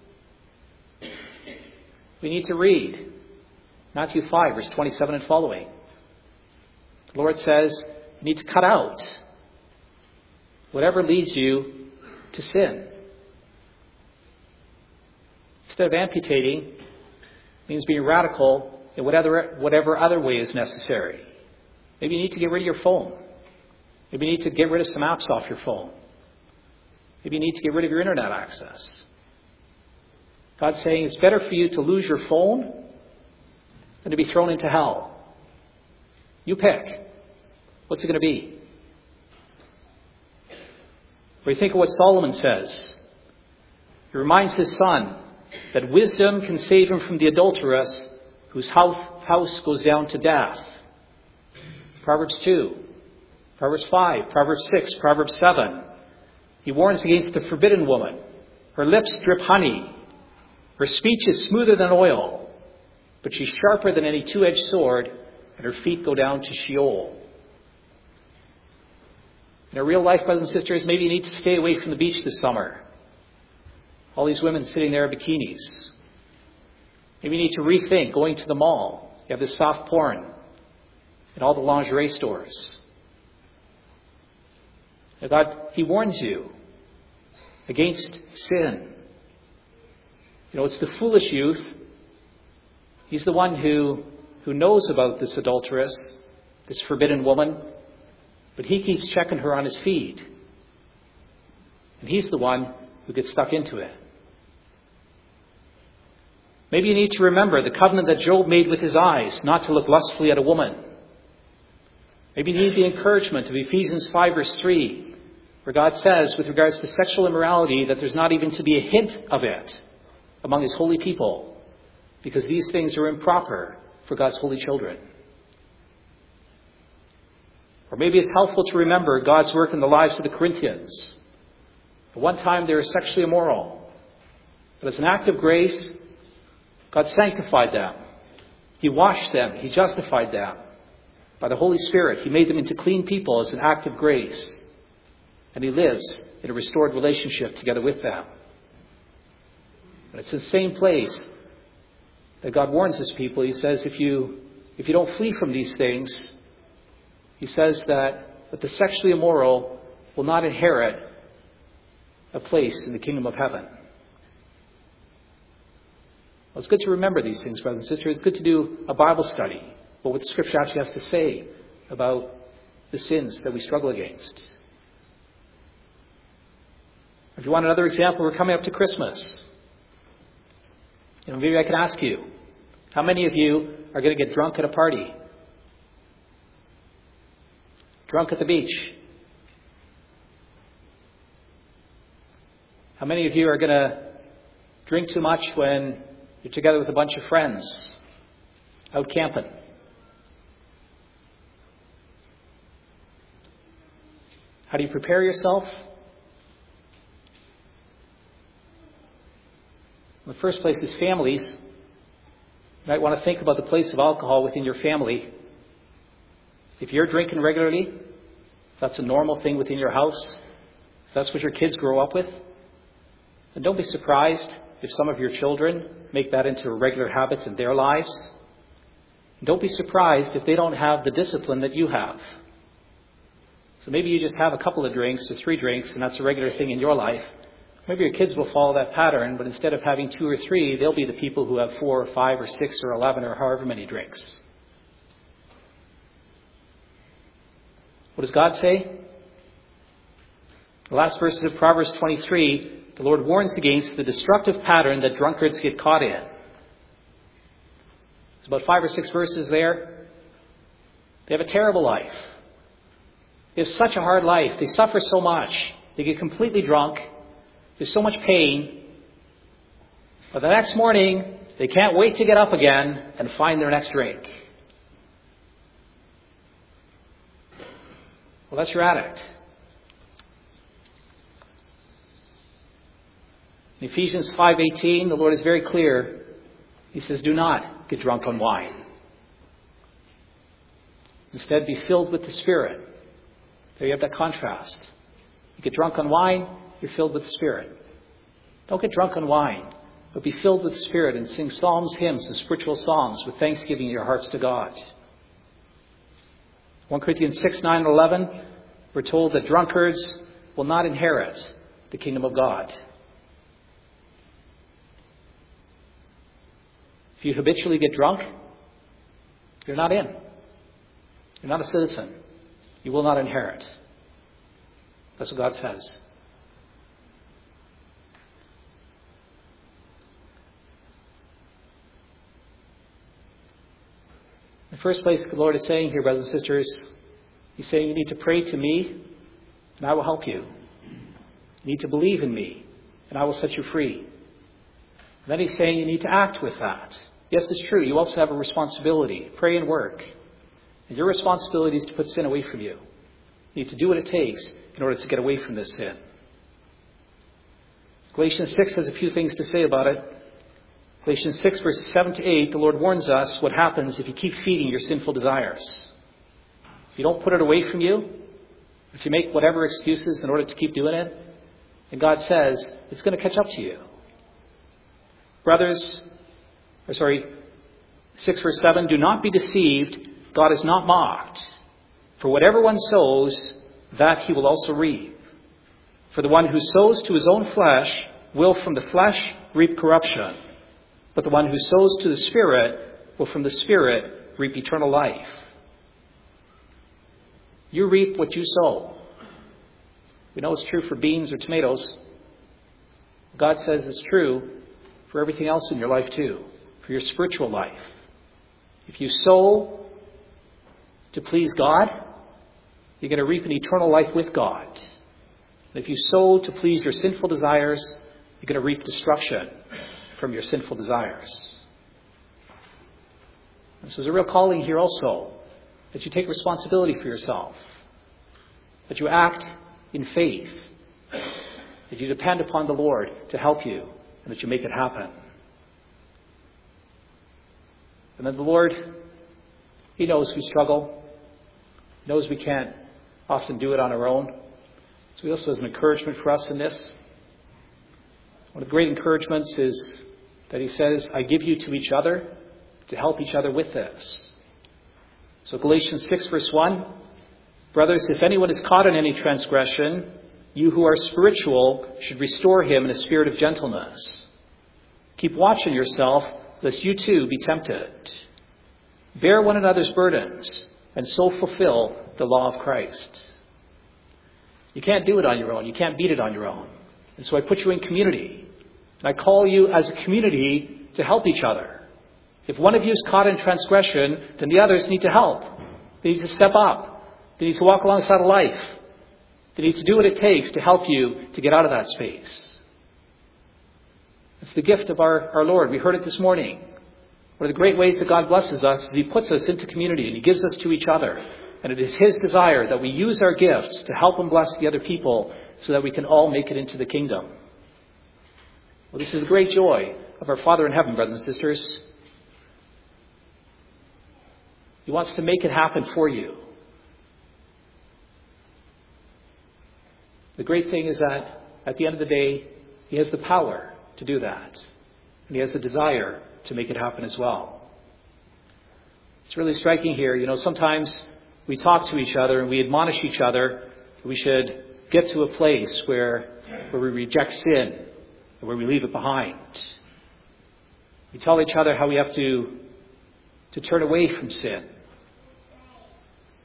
We need to read Matthew five, verse twenty-seven and following. The Lord says you need to cut out whatever leads you to sin. Instead of amputating, it means being radical in whatever, whatever other way is necessary. Maybe you need to get rid of your phone. Maybe you need to get rid of some apps off your phone. Maybe you need to get rid of your internet access. God's saying it's better for you to lose your phone than to be thrown into hell. You pick. What's it going to be? Or you think of what Solomon says. He reminds his son that wisdom can save him from the adulteress whose house goes down to death. Proverbs two, Proverbs five, Proverbs six, Proverbs seven. He warns against the forbidden woman. Her lips drip honey. Her speech is smoother than oil, but she's sharper than any two-edged sword, and her feet go down to Sheol. In our real life, brothers and sisters, maybe you need to stay away from the beach this summer. All these women sitting there in bikinis. Maybe you need to rethink going to the mall. You have this soft porn in all the lingerie stores. Now God, he warns you against sin. You know, it's the foolish youth. He's the one who, who knows about this adulteress, this forbidden woman, but he keeps checking her on his feed. And he's the one who gets stuck into it. Maybe you need to remember the covenant that Job made with his eyes, not to look lustfully at a woman. Maybe you need the encouragement of Ephesians five verse three, where God says with regards to sexual immorality that there's not even to be a hint of it among his holy people, because these things are improper for God's holy children. Or maybe it's helpful to remember God's work in the lives of the Corinthians. At one time they were sexually immoral, but as an act of grace, God sanctified them. He washed them. He justified them. By the Holy Spirit, he made them into clean people as an act of grace. And he lives in a restored relationship together with them. And it's the same place that God warns his people. He says, if you if you don't flee from these things, he says that, that the sexually immoral will not inherit a place in the kingdom of heaven. Well, it's good to remember these things, brothers and sisters. It's good to do a Bible study, but what the Scripture actually has to say about the sins that we struggle against. If you want another example, we're coming up to Christmas. You know, maybe I can ask you, how many of you are going to get drunk at a party? Drunk at the beach? How many of you are going to drink too much when you're together with a bunch of friends out camping? How do you prepare yourself? In the first place is families. You might want to think about the place of alcohol within your family. If you're drinking regularly, if that's a normal thing within your house, if that's what your kids grow up with, then don't be surprised if some of your children make that into a regular habit in their lives. And don't be surprised if they don't have the discipline that you have. So maybe you just have a couple of drinks or three drinks, and that's a regular thing in your life. Maybe your kids will follow that pattern, but instead of having two or three, they'll be the people who have four or five or six or eleven or however many drinks. What does God say? The last verses of Proverbs twenty-three the Lord warns against the destructive pattern that drunkards get caught in. There's about five or six verses there. They have a terrible life. They have such a hard life. They suffer so much. They get completely drunk. There's so much pain. But the next morning, they can't wait to get up again and find their next drink. Well, that's your addict. In Ephesians five eighteen, the Lord is very clear. He says, do not get drunk on wine. Instead, be filled with the Spirit. There you have that contrast. You get drunk on wine, you're filled with the Spirit. Don't get drunk on wine, but be filled with the Spirit and sing psalms, hymns, and spiritual songs with thanksgiving in your hearts to God. First Corinthians six, nine, and eleven, we're told that drunkards will not inherit the kingdom of God. If you habitually get drunk, you're not in. You're not a citizen. You will not inherit. That's what God says. In the first place, the Lord is saying here, brothers and sisters, He's saying you need to pray to me, and I will help you. You need to believe in me, and I will set you free. And then He's saying you need to act with that. Yes, it's true. You also have a responsibility. Pray and work. And your responsibility is to put sin away from you. You need to do what it takes in order to get away from this sin. Galatians six has a few things to say about it. Galatians six, verses seven to eight, the Lord warns us what happens if you keep feeding your sinful desires. If you don't put it away from you, if you make whatever excuses in order to keep doing it, and God says it's going to catch up to you. Brothers, or sorry, six verse seven, do not be deceived. God is not mocked. For whatever one sows, that he will also reap. For the one who sows to his own flesh will from the flesh reap corruption. But the one who sows to the Spirit will from the Spirit reap eternal life. You reap what you sow. We know it's true for beans or tomatoes. God says it's true for everything else in your life too. For your spiritual life. If you sow to please God, you're going to reap an eternal life with God. And if you sow to please your sinful desires, you're going to reap destruction from your sinful desires. And so there's a real calling here also, that you take responsibility for yourself, that you act in faith, that you depend upon the Lord to help you, and that you make it happen. And then the Lord, He knows we struggle. He knows we can't often do it on our own. So He also has an encouragement for us in this. One of the great encouragements is that He says, I give you to each other to help each other with this. So Galatians six verse one, brothers, if anyone is caught in any transgression, you who are spiritual should restore him in a spirit of gentleness. Keep watch on yourself, lest you too be tempted. Bear one another's burdens, and so fulfill the law of Christ. You can't do it on your own. You can't beat it on your own. And so I put you in community. And I call you as a community to help each other. If one of you is caught in transgression, then the others need to help. They need to step up. They need to walk alongside of life. They need to do what it takes to help you to get out of that space. It's the gift of our, our Lord. We heard it this morning. One of the great ways that God blesses us is He puts us into community and He gives us to each other. And it is His desire that we use our gifts to help and bless the other people so that we can all make it into the kingdom. Well, this is the great joy of our Father in heaven, brothers and sisters. He wants to make it happen for you. The great thing is that at the end of the day, He has the power to do that. And He has the desire to make it happen as well. It's really striking here. You know, sometimes we talk to each other and we admonish each other. We should get to a place where, where we reject sin and where we leave it behind. We tell each other how we have to, to turn away from sin. And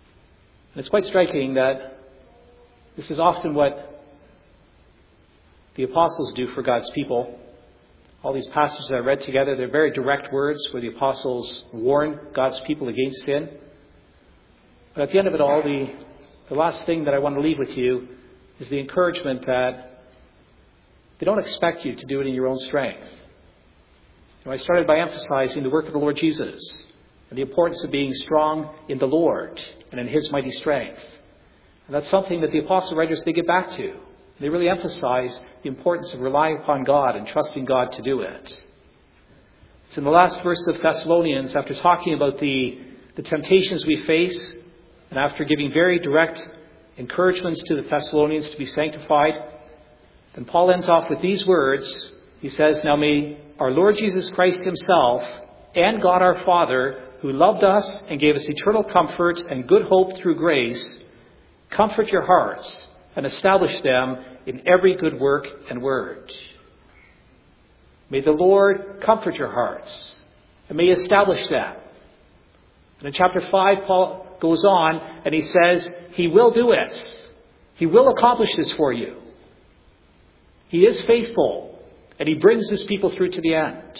it's quite striking that this is often what the apostles do for God's people. All these passages I read together, they're very direct words where the apostles warn God's people against sin. But at the end of it all, the, the last thing that I want to leave with you is the encouragement that they don't expect you to do it in your own strength. You know, I started by emphasizing the work of the Lord Jesus and the importance of being strong in the Lord and in His mighty strength. And that's something that the apostle writers, they get back to. They really emphasize the importance of relying upon God and trusting God to do it. It's in the last verse of Thessalonians, after talking about the, the temptations we face, and after giving very direct encouragements to the Thessalonians to be sanctified, then Paul ends off with these words. He says, "Now may our Lord Jesus Christ Himself and God our Father, who loved us and gave us eternal comfort and good hope through grace, comfort your hearts and establish them in every good work and word." May the Lord comfort your hearts and may He establish them. And in chapter five, Paul goes on and he says, He will do it. He will accomplish this for you. He is faithful and He brings His people through to the end.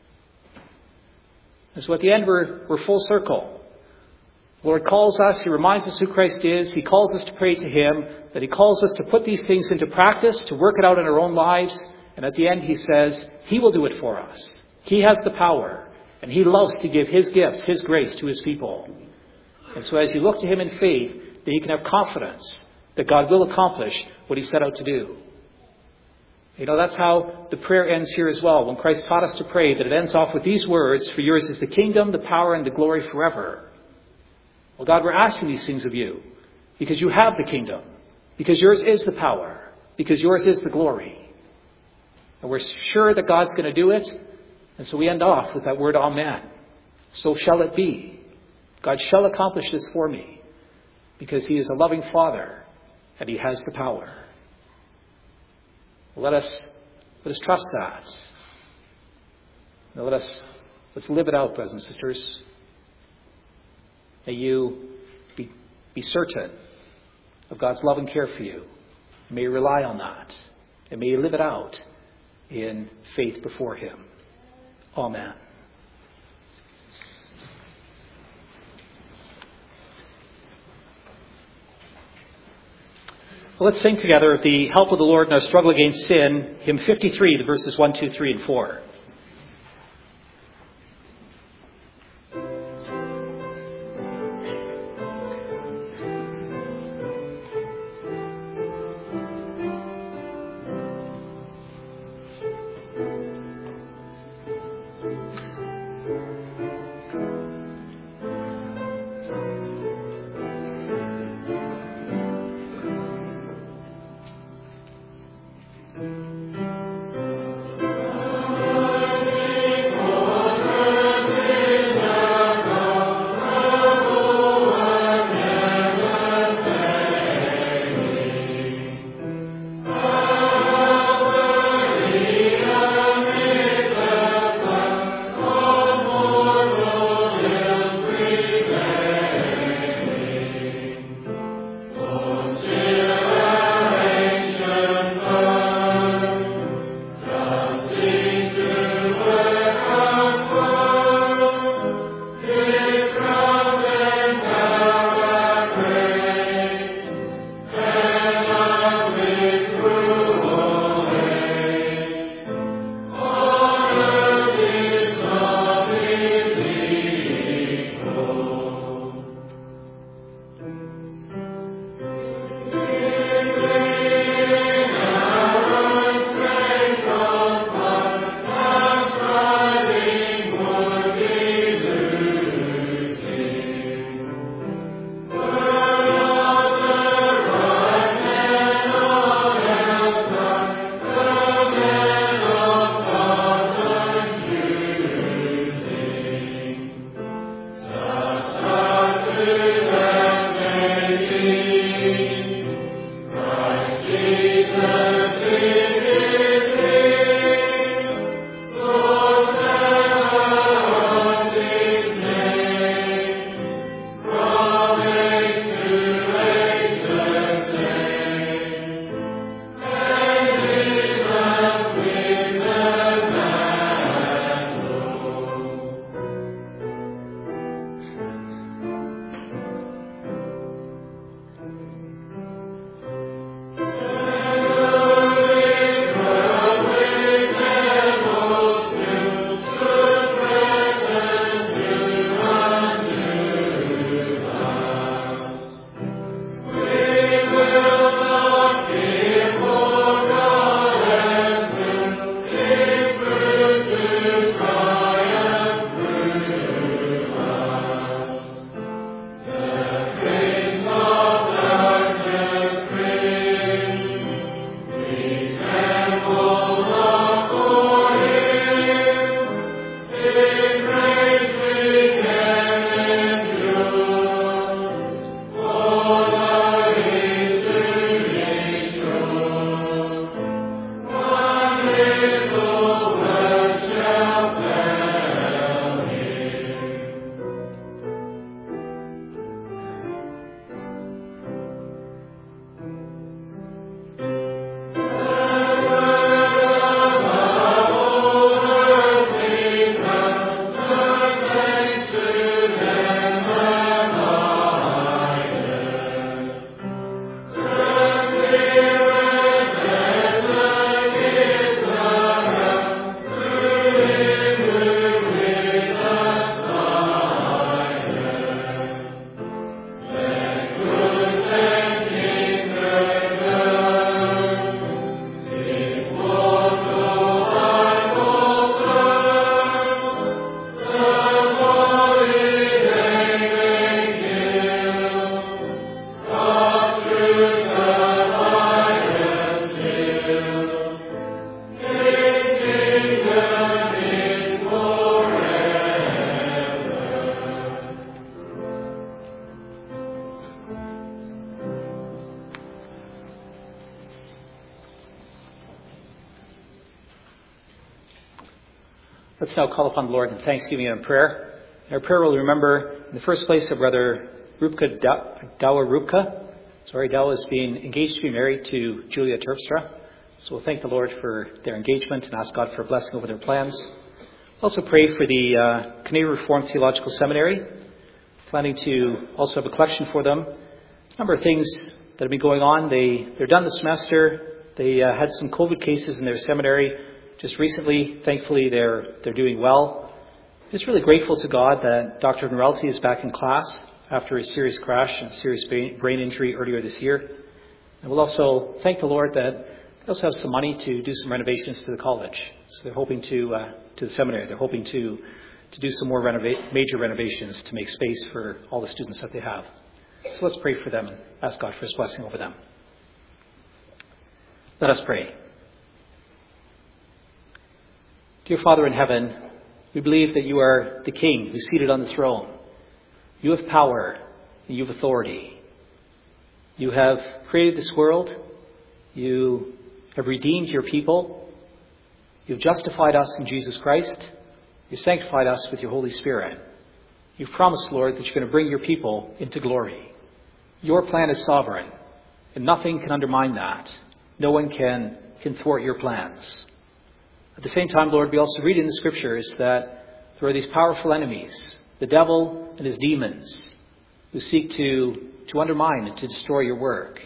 And so at the end, we're, we're full circle. The Lord calls us, He reminds us who Christ is, He calls us to pray to Him, that He calls us to put these things into practice, to work it out in our own lives, and at the end He says, He will do it for us. He has the power, and He loves to give His gifts, His grace to His people. And so as you look to Him in faith, then you can have confidence that God will accomplish what He set out to do. You know, that's how the prayer ends here as well. When Christ taught us to pray, that it ends off with these words, "For yours is the kingdom, the power, and the glory forever." Well, God, we're asking these things of you because you have the kingdom, because yours is the power, because yours is the glory. And we're sure that God's going to do it. And so we end off with that word, amen. So shall it be. God shall accomplish this for me because He is a loving Father and He has the power. Let us, let us trust that. Now let us, let's live it out, brothers and sisters. May you be, be certain of God's love and care for you. May you rely on that. And may you live it out in faith before Him. Amen. Well, let's sing together, with the help of the Lord in our struggle against sin, hymn fifty-three, the verses one, two, three, and four. Oh Let's now call upon the Lord in thanksgiving and prayer. In our prayer, we'll remember, in the first place, our brother Rupka Dawa Rupka. Sorry, Dawa is being engaged to be married to Julia Terpstra. So we'll thank the Lord for their engagement and ask God for a blessing over their plans. We'll also pray for the uh, Canadian Reformed Theological Seminary, planning to also have a collection for them. A number of things that have been going on. They, they're done the semester. They uh, had some COVID cases in their seminary just recently. Thankfully, they're they're doing well. Just really grateful to God that Doctor Norelty is back in class after a serious crash and serious brain injury earlier this year. And we'll also thank the Lord that they also have some money to do some renovations to the college. So they're hoping to, uh, to the seminary, they're hoping to, to do some more renova- major renovations to make space for all the students that they have. So let's pray for them and ask God for His blessing over them. Let us pray. Dear Father in heaven, we believe that you are the King who's seated on the throne. You have power and you have authority. You have created this world. You have redeemed your people. You've justified us in Jesus Christ. You've sanctified us with your Holy Spirit. You've promised, Lord, that you're going to bring your people into glory. Your plan is sovereign, and nothing can undermine that. No one can, can thwart your plans. At the same time, Lord, we also read in the Scriptures that there are these powerful enemies, the devil and his demons, who seek to, to undermine and to destroy your work.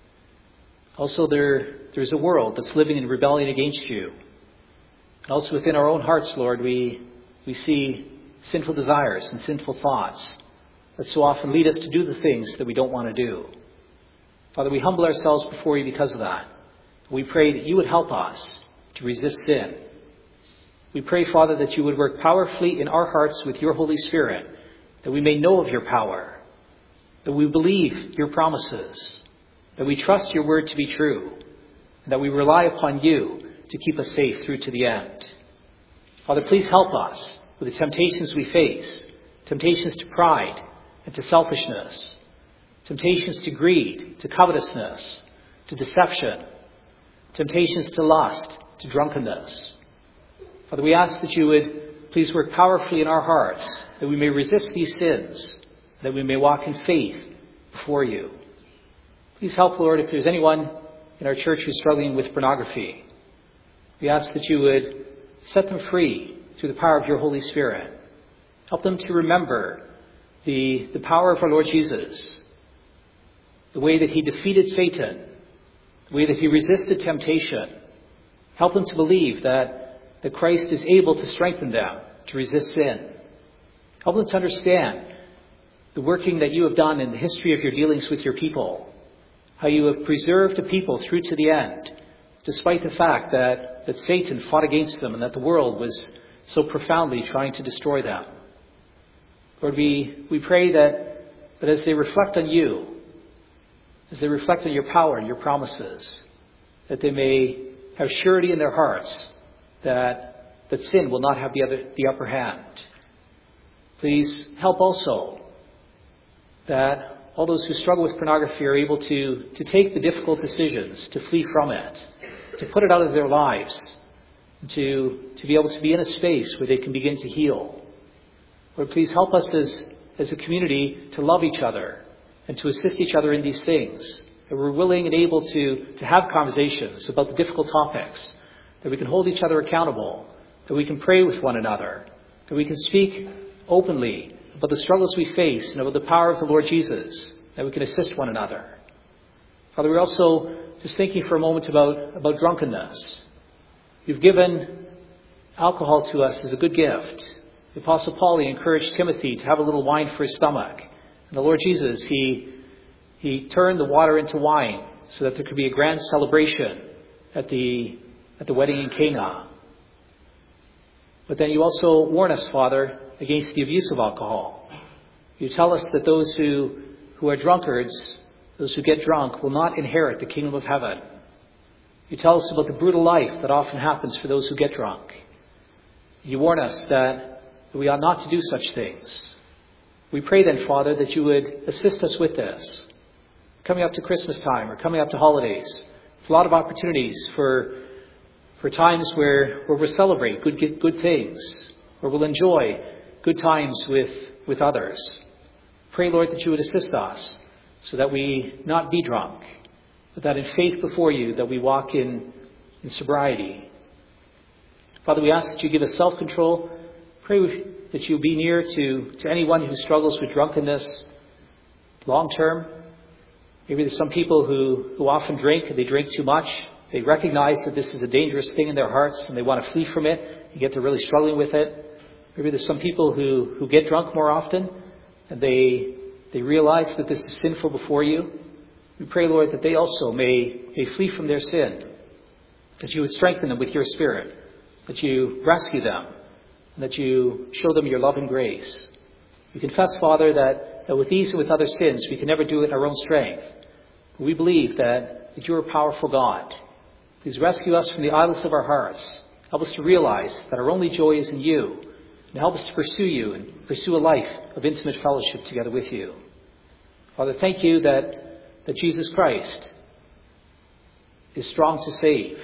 Also, there, there's a world that's living in rebellion against you. And also within our own hearts, Lord, we, we see sinful desires and sinful thoughts that so often lead us to do the things that we don't want to do. Father, we humble ourselves before you because of that. We pray that you would help us to resist sin. We pray, Father, that you would work powerfully in our hearts with your Holy Spirit, that we may know of your power, that we believe your promises, that we trust your word to be true, and that we rely upon you to keep us safe through to the end. Father, please help us with the temptations we face, temptations to pride and to selfishness, temptations to greed, to covetousness, to deception, temptations to lust, to drunkenness. Father, we ask that you would please work powerfully in our hearts, that we may resist these sins, that we may walk in faith before you. Please help, Lord, if there's anyone in our church who's struggling with pornography. We ask that you would set them free through the power of your Holy Spirit. Help them to remember the, the power of our Lord Jesus, the way that he defeated Satan, the way that he resisted temptation. Help them to believe that that Christ is able to strengthen them to resist sin. Help them to understand the working that you have done in the history of your dealings with your people, how you have preserved a people through to the end, despite the fact that, that Satan fought against them and that the world was so profoundly trying to destroy them. Lord, we, we pray that, that as they reflect on you, as they reflect on your power and your promises, that they may have surety in their hearts that that sin will not have the other the upper hand. Please help also that all those who struggle with pornography are able to, to take the difficult decisions, to flee from it, to put it out of their lives, to, to be able to be in a space where they can begin to heal. Lord, please help us as, as a community to love each other and to assist each other in these things. That we're willing and able to, to have conversations about the difficult topics, that we can hold each other accountable, that we can pray with one another, that we can speak openly about the struggles we face and about the power of the Lord Jesus, that we can assist one another. Father, we're also just thinking for a moment about, about drunkenness. You've given alcohol to us as a good gift. The Apostle Paul encouraged Timothy to have a little wine for his stomach. And the Lord Jesus, he, he turned the water into wine so that there could be a grand celebration at the at the wedding in Cana. But then you also warn us, Father, against the abuse of alcohol. You tell us that those who, who are drunkards, those who get drunk, will not inherit the kingdom of heaven. You tell us about the brutal life that often happens for those who get drunk. You warn us that we ought not to do such things. We pray then, Father, that you would assist us with this. Coming up to Christmas time or coming up to holidays, a lot of opportunities for for times where, where we'll celebrate good, good things, where we'll enjoy good times with, with others. Pray, Lord, that you would assist us so that we not be drunk, but that in faith before you, that we walk in, in sobriety. Father, we ask that you give us self-control. Pray that you be near to, to anyone who struggles with drunkenness long term. Maybe there's some people who, who often drink and they drink too much. They recognize that this is a dangerous thing in their hearts and they want to flee from it, and yet they're really struggling with it. Maybe there's some people who, who get drunk more often and they they realize that this is sinful before you. We pray, Lord, that they also may, may flee from their sin, that you would strengthen them with your Spirit, that you rescue them, and that you show them your love and grace. We confess, Father, that, that with these and with other sins, we can never do it in our own strength. But we believe that, that you are a powerful God. Please rescue us from the idols of our hearts. Help us to realize that our only joy is in you. And help us to pursue you and pursue a life of intimate fellowship together with you. Father, thank you that, that Jesus Christ is strong to save.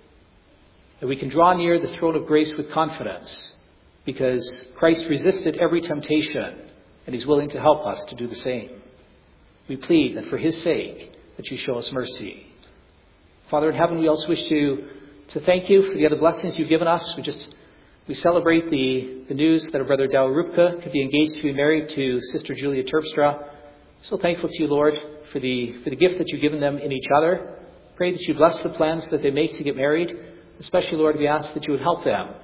That we can draw near the throne of grace with confidence because Christ resisted every temptation and he's willing to help us to do the same. We plead that for his sake that you show us mercy. Father in heaven, we also wish to, to thank you for the other blessings you've given us. We just We celebrate the, the news that our brother Dow Rupka could be engaged to be married to Sister Julia Terpstra. So thankful to you, Lord, for the for the gift that you've given them in each other. Pray that you bless the plans that they make to get married. Especially, Lord, we ask that you would help them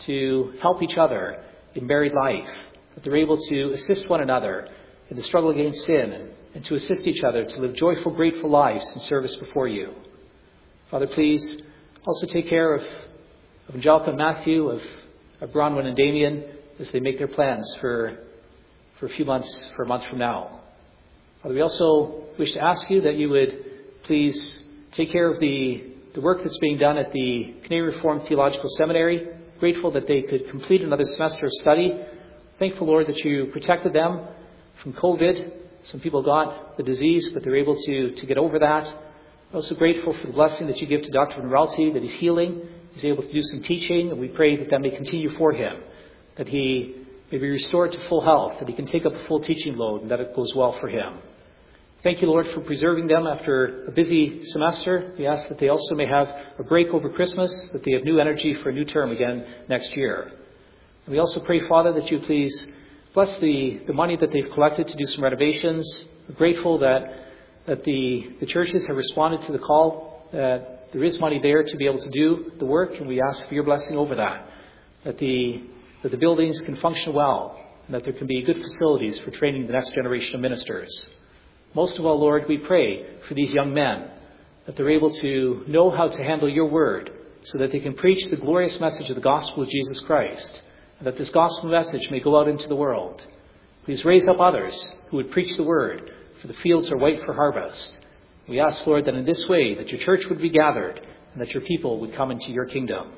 to help each other in married life, that they're able to assist one another in the struggle against sin and, and to assist each other to live joyful, grateful lives in service before you. Father, please also take care of, of Angelica and Matthew, of of Bronwyn and Damien as they make their plans for for a few months, for a month from now. Father, we also wish to ask you that you would please take care of the, the work that's being done at the Canadian Reformed Theological Seminary. Grateful that they could complete another semester of study. Thankful, Lord, that you protected them from COVID. Some people got the disease, but they're able to, to get over that. Also grateful for the blessing that you give to Doctor Veralti, that he's healing. He's able to do some teaching, and we pray that that may continue for him, that he may be restored to full health, that he can take up a full teaching load, and that it goes well for him. Thank you, Lord, for preserving them after a busy semester. We ask that they also may have a break over Christmas, that they have new energy for a new term again next year. And we also pray, Father, that you please bless the, the money that they've collected to do some renovations. We're grateful that, that the, the churches have responded to the call, that there is money there to be able to do the work, and we ask for your blessing over that, that the, that the buildings can function well, and that there can be good facilities for training the next generation of ministers. Most of all, Lord, we pray for these young men, that they're able to know how to handle your word, so that they can preach the glorious message of the gospel of Jesus Christ, and that this gospel message may go out into the world. Please raise up others who would preach the word, for the fields are white for harvest. We ask, Lord, that in this way that your church would be gathered and that your people would come into your kingdom.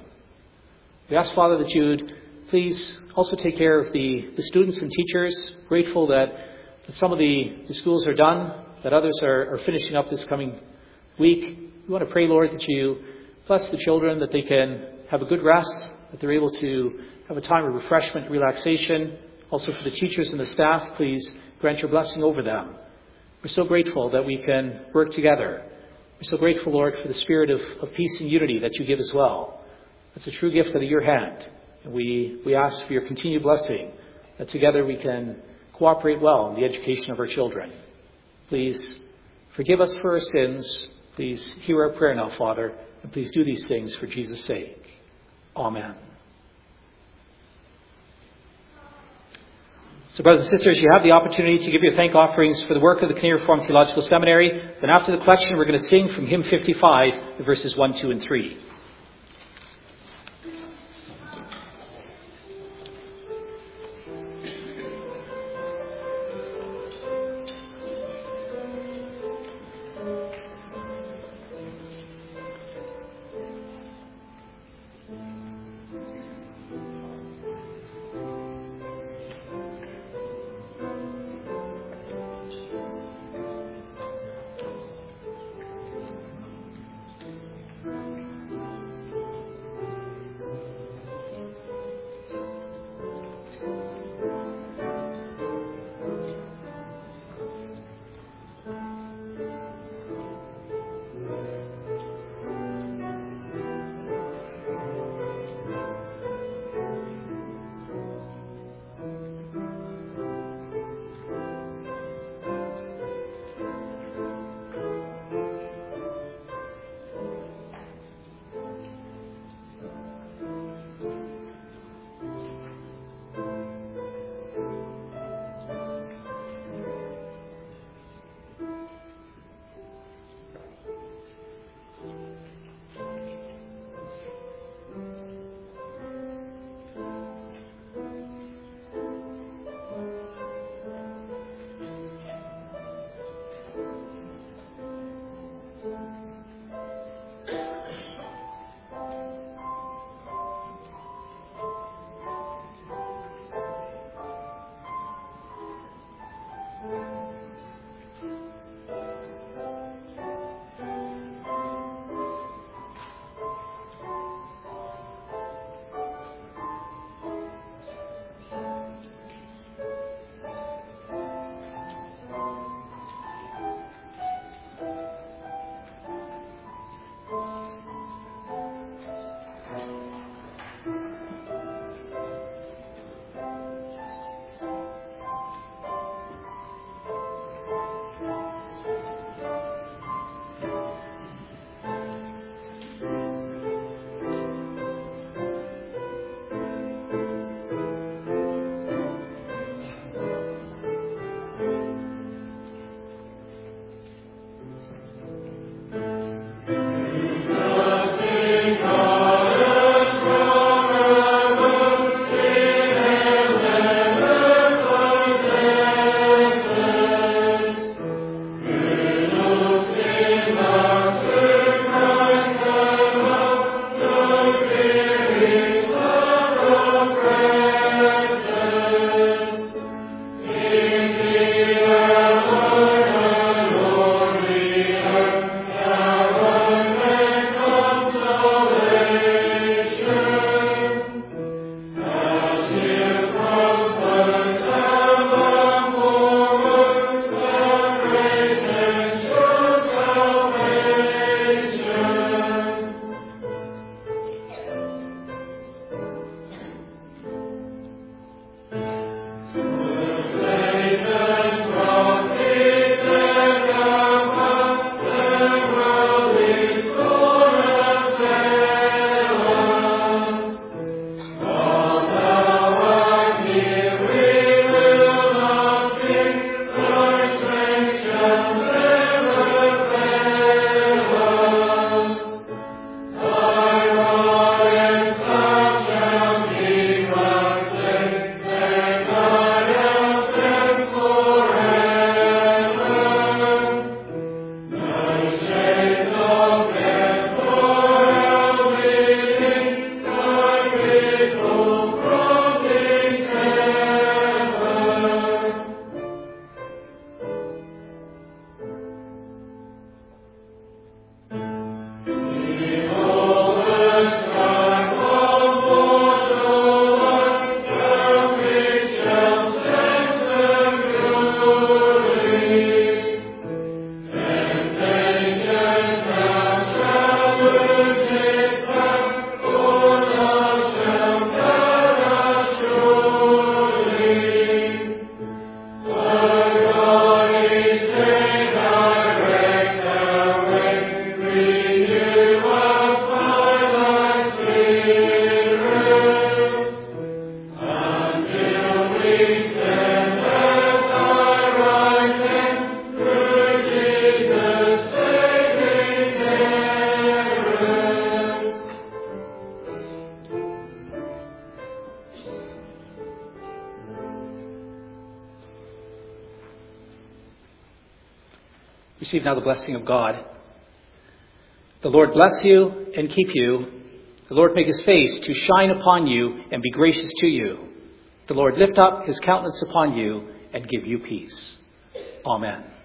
We ask, Father, that you would please also take care of the, the students and teachers. Grateful that, that some of the, the schools are done, that others are, are finishing up this coming week. We want to pray, Lord, that you bless the children, that they can have a good rest, that they're able to have a time of refreshment, relaxation. Also for the teachers and the staff, please grant your blessing over them. We're so grateful that we can work together. We're so grateful, Lord, for the spirit of, of peace and unity that you give as well. It's a true gift out of your hand. And we, we ask for your continued blessing, that together we can cooperate well in the education of our children. Please forgive us for our sins. Please hear our prayer now, Father, and please do these things for Jesus' sake. Amen. So, brothers and sisters, you have the opportunity to give your thank offerings for the work of the Canadian Reformed Theological Seminary. Then after the collection, we're going to sing from hymn fifty-five, verses one, two, and three. Receive now the blessing of God. The Lord bless you and keep you. The Lord make his face to shine upon you and be gracious to you. The Lord lift up his countenance upon you and give you peace. Amen.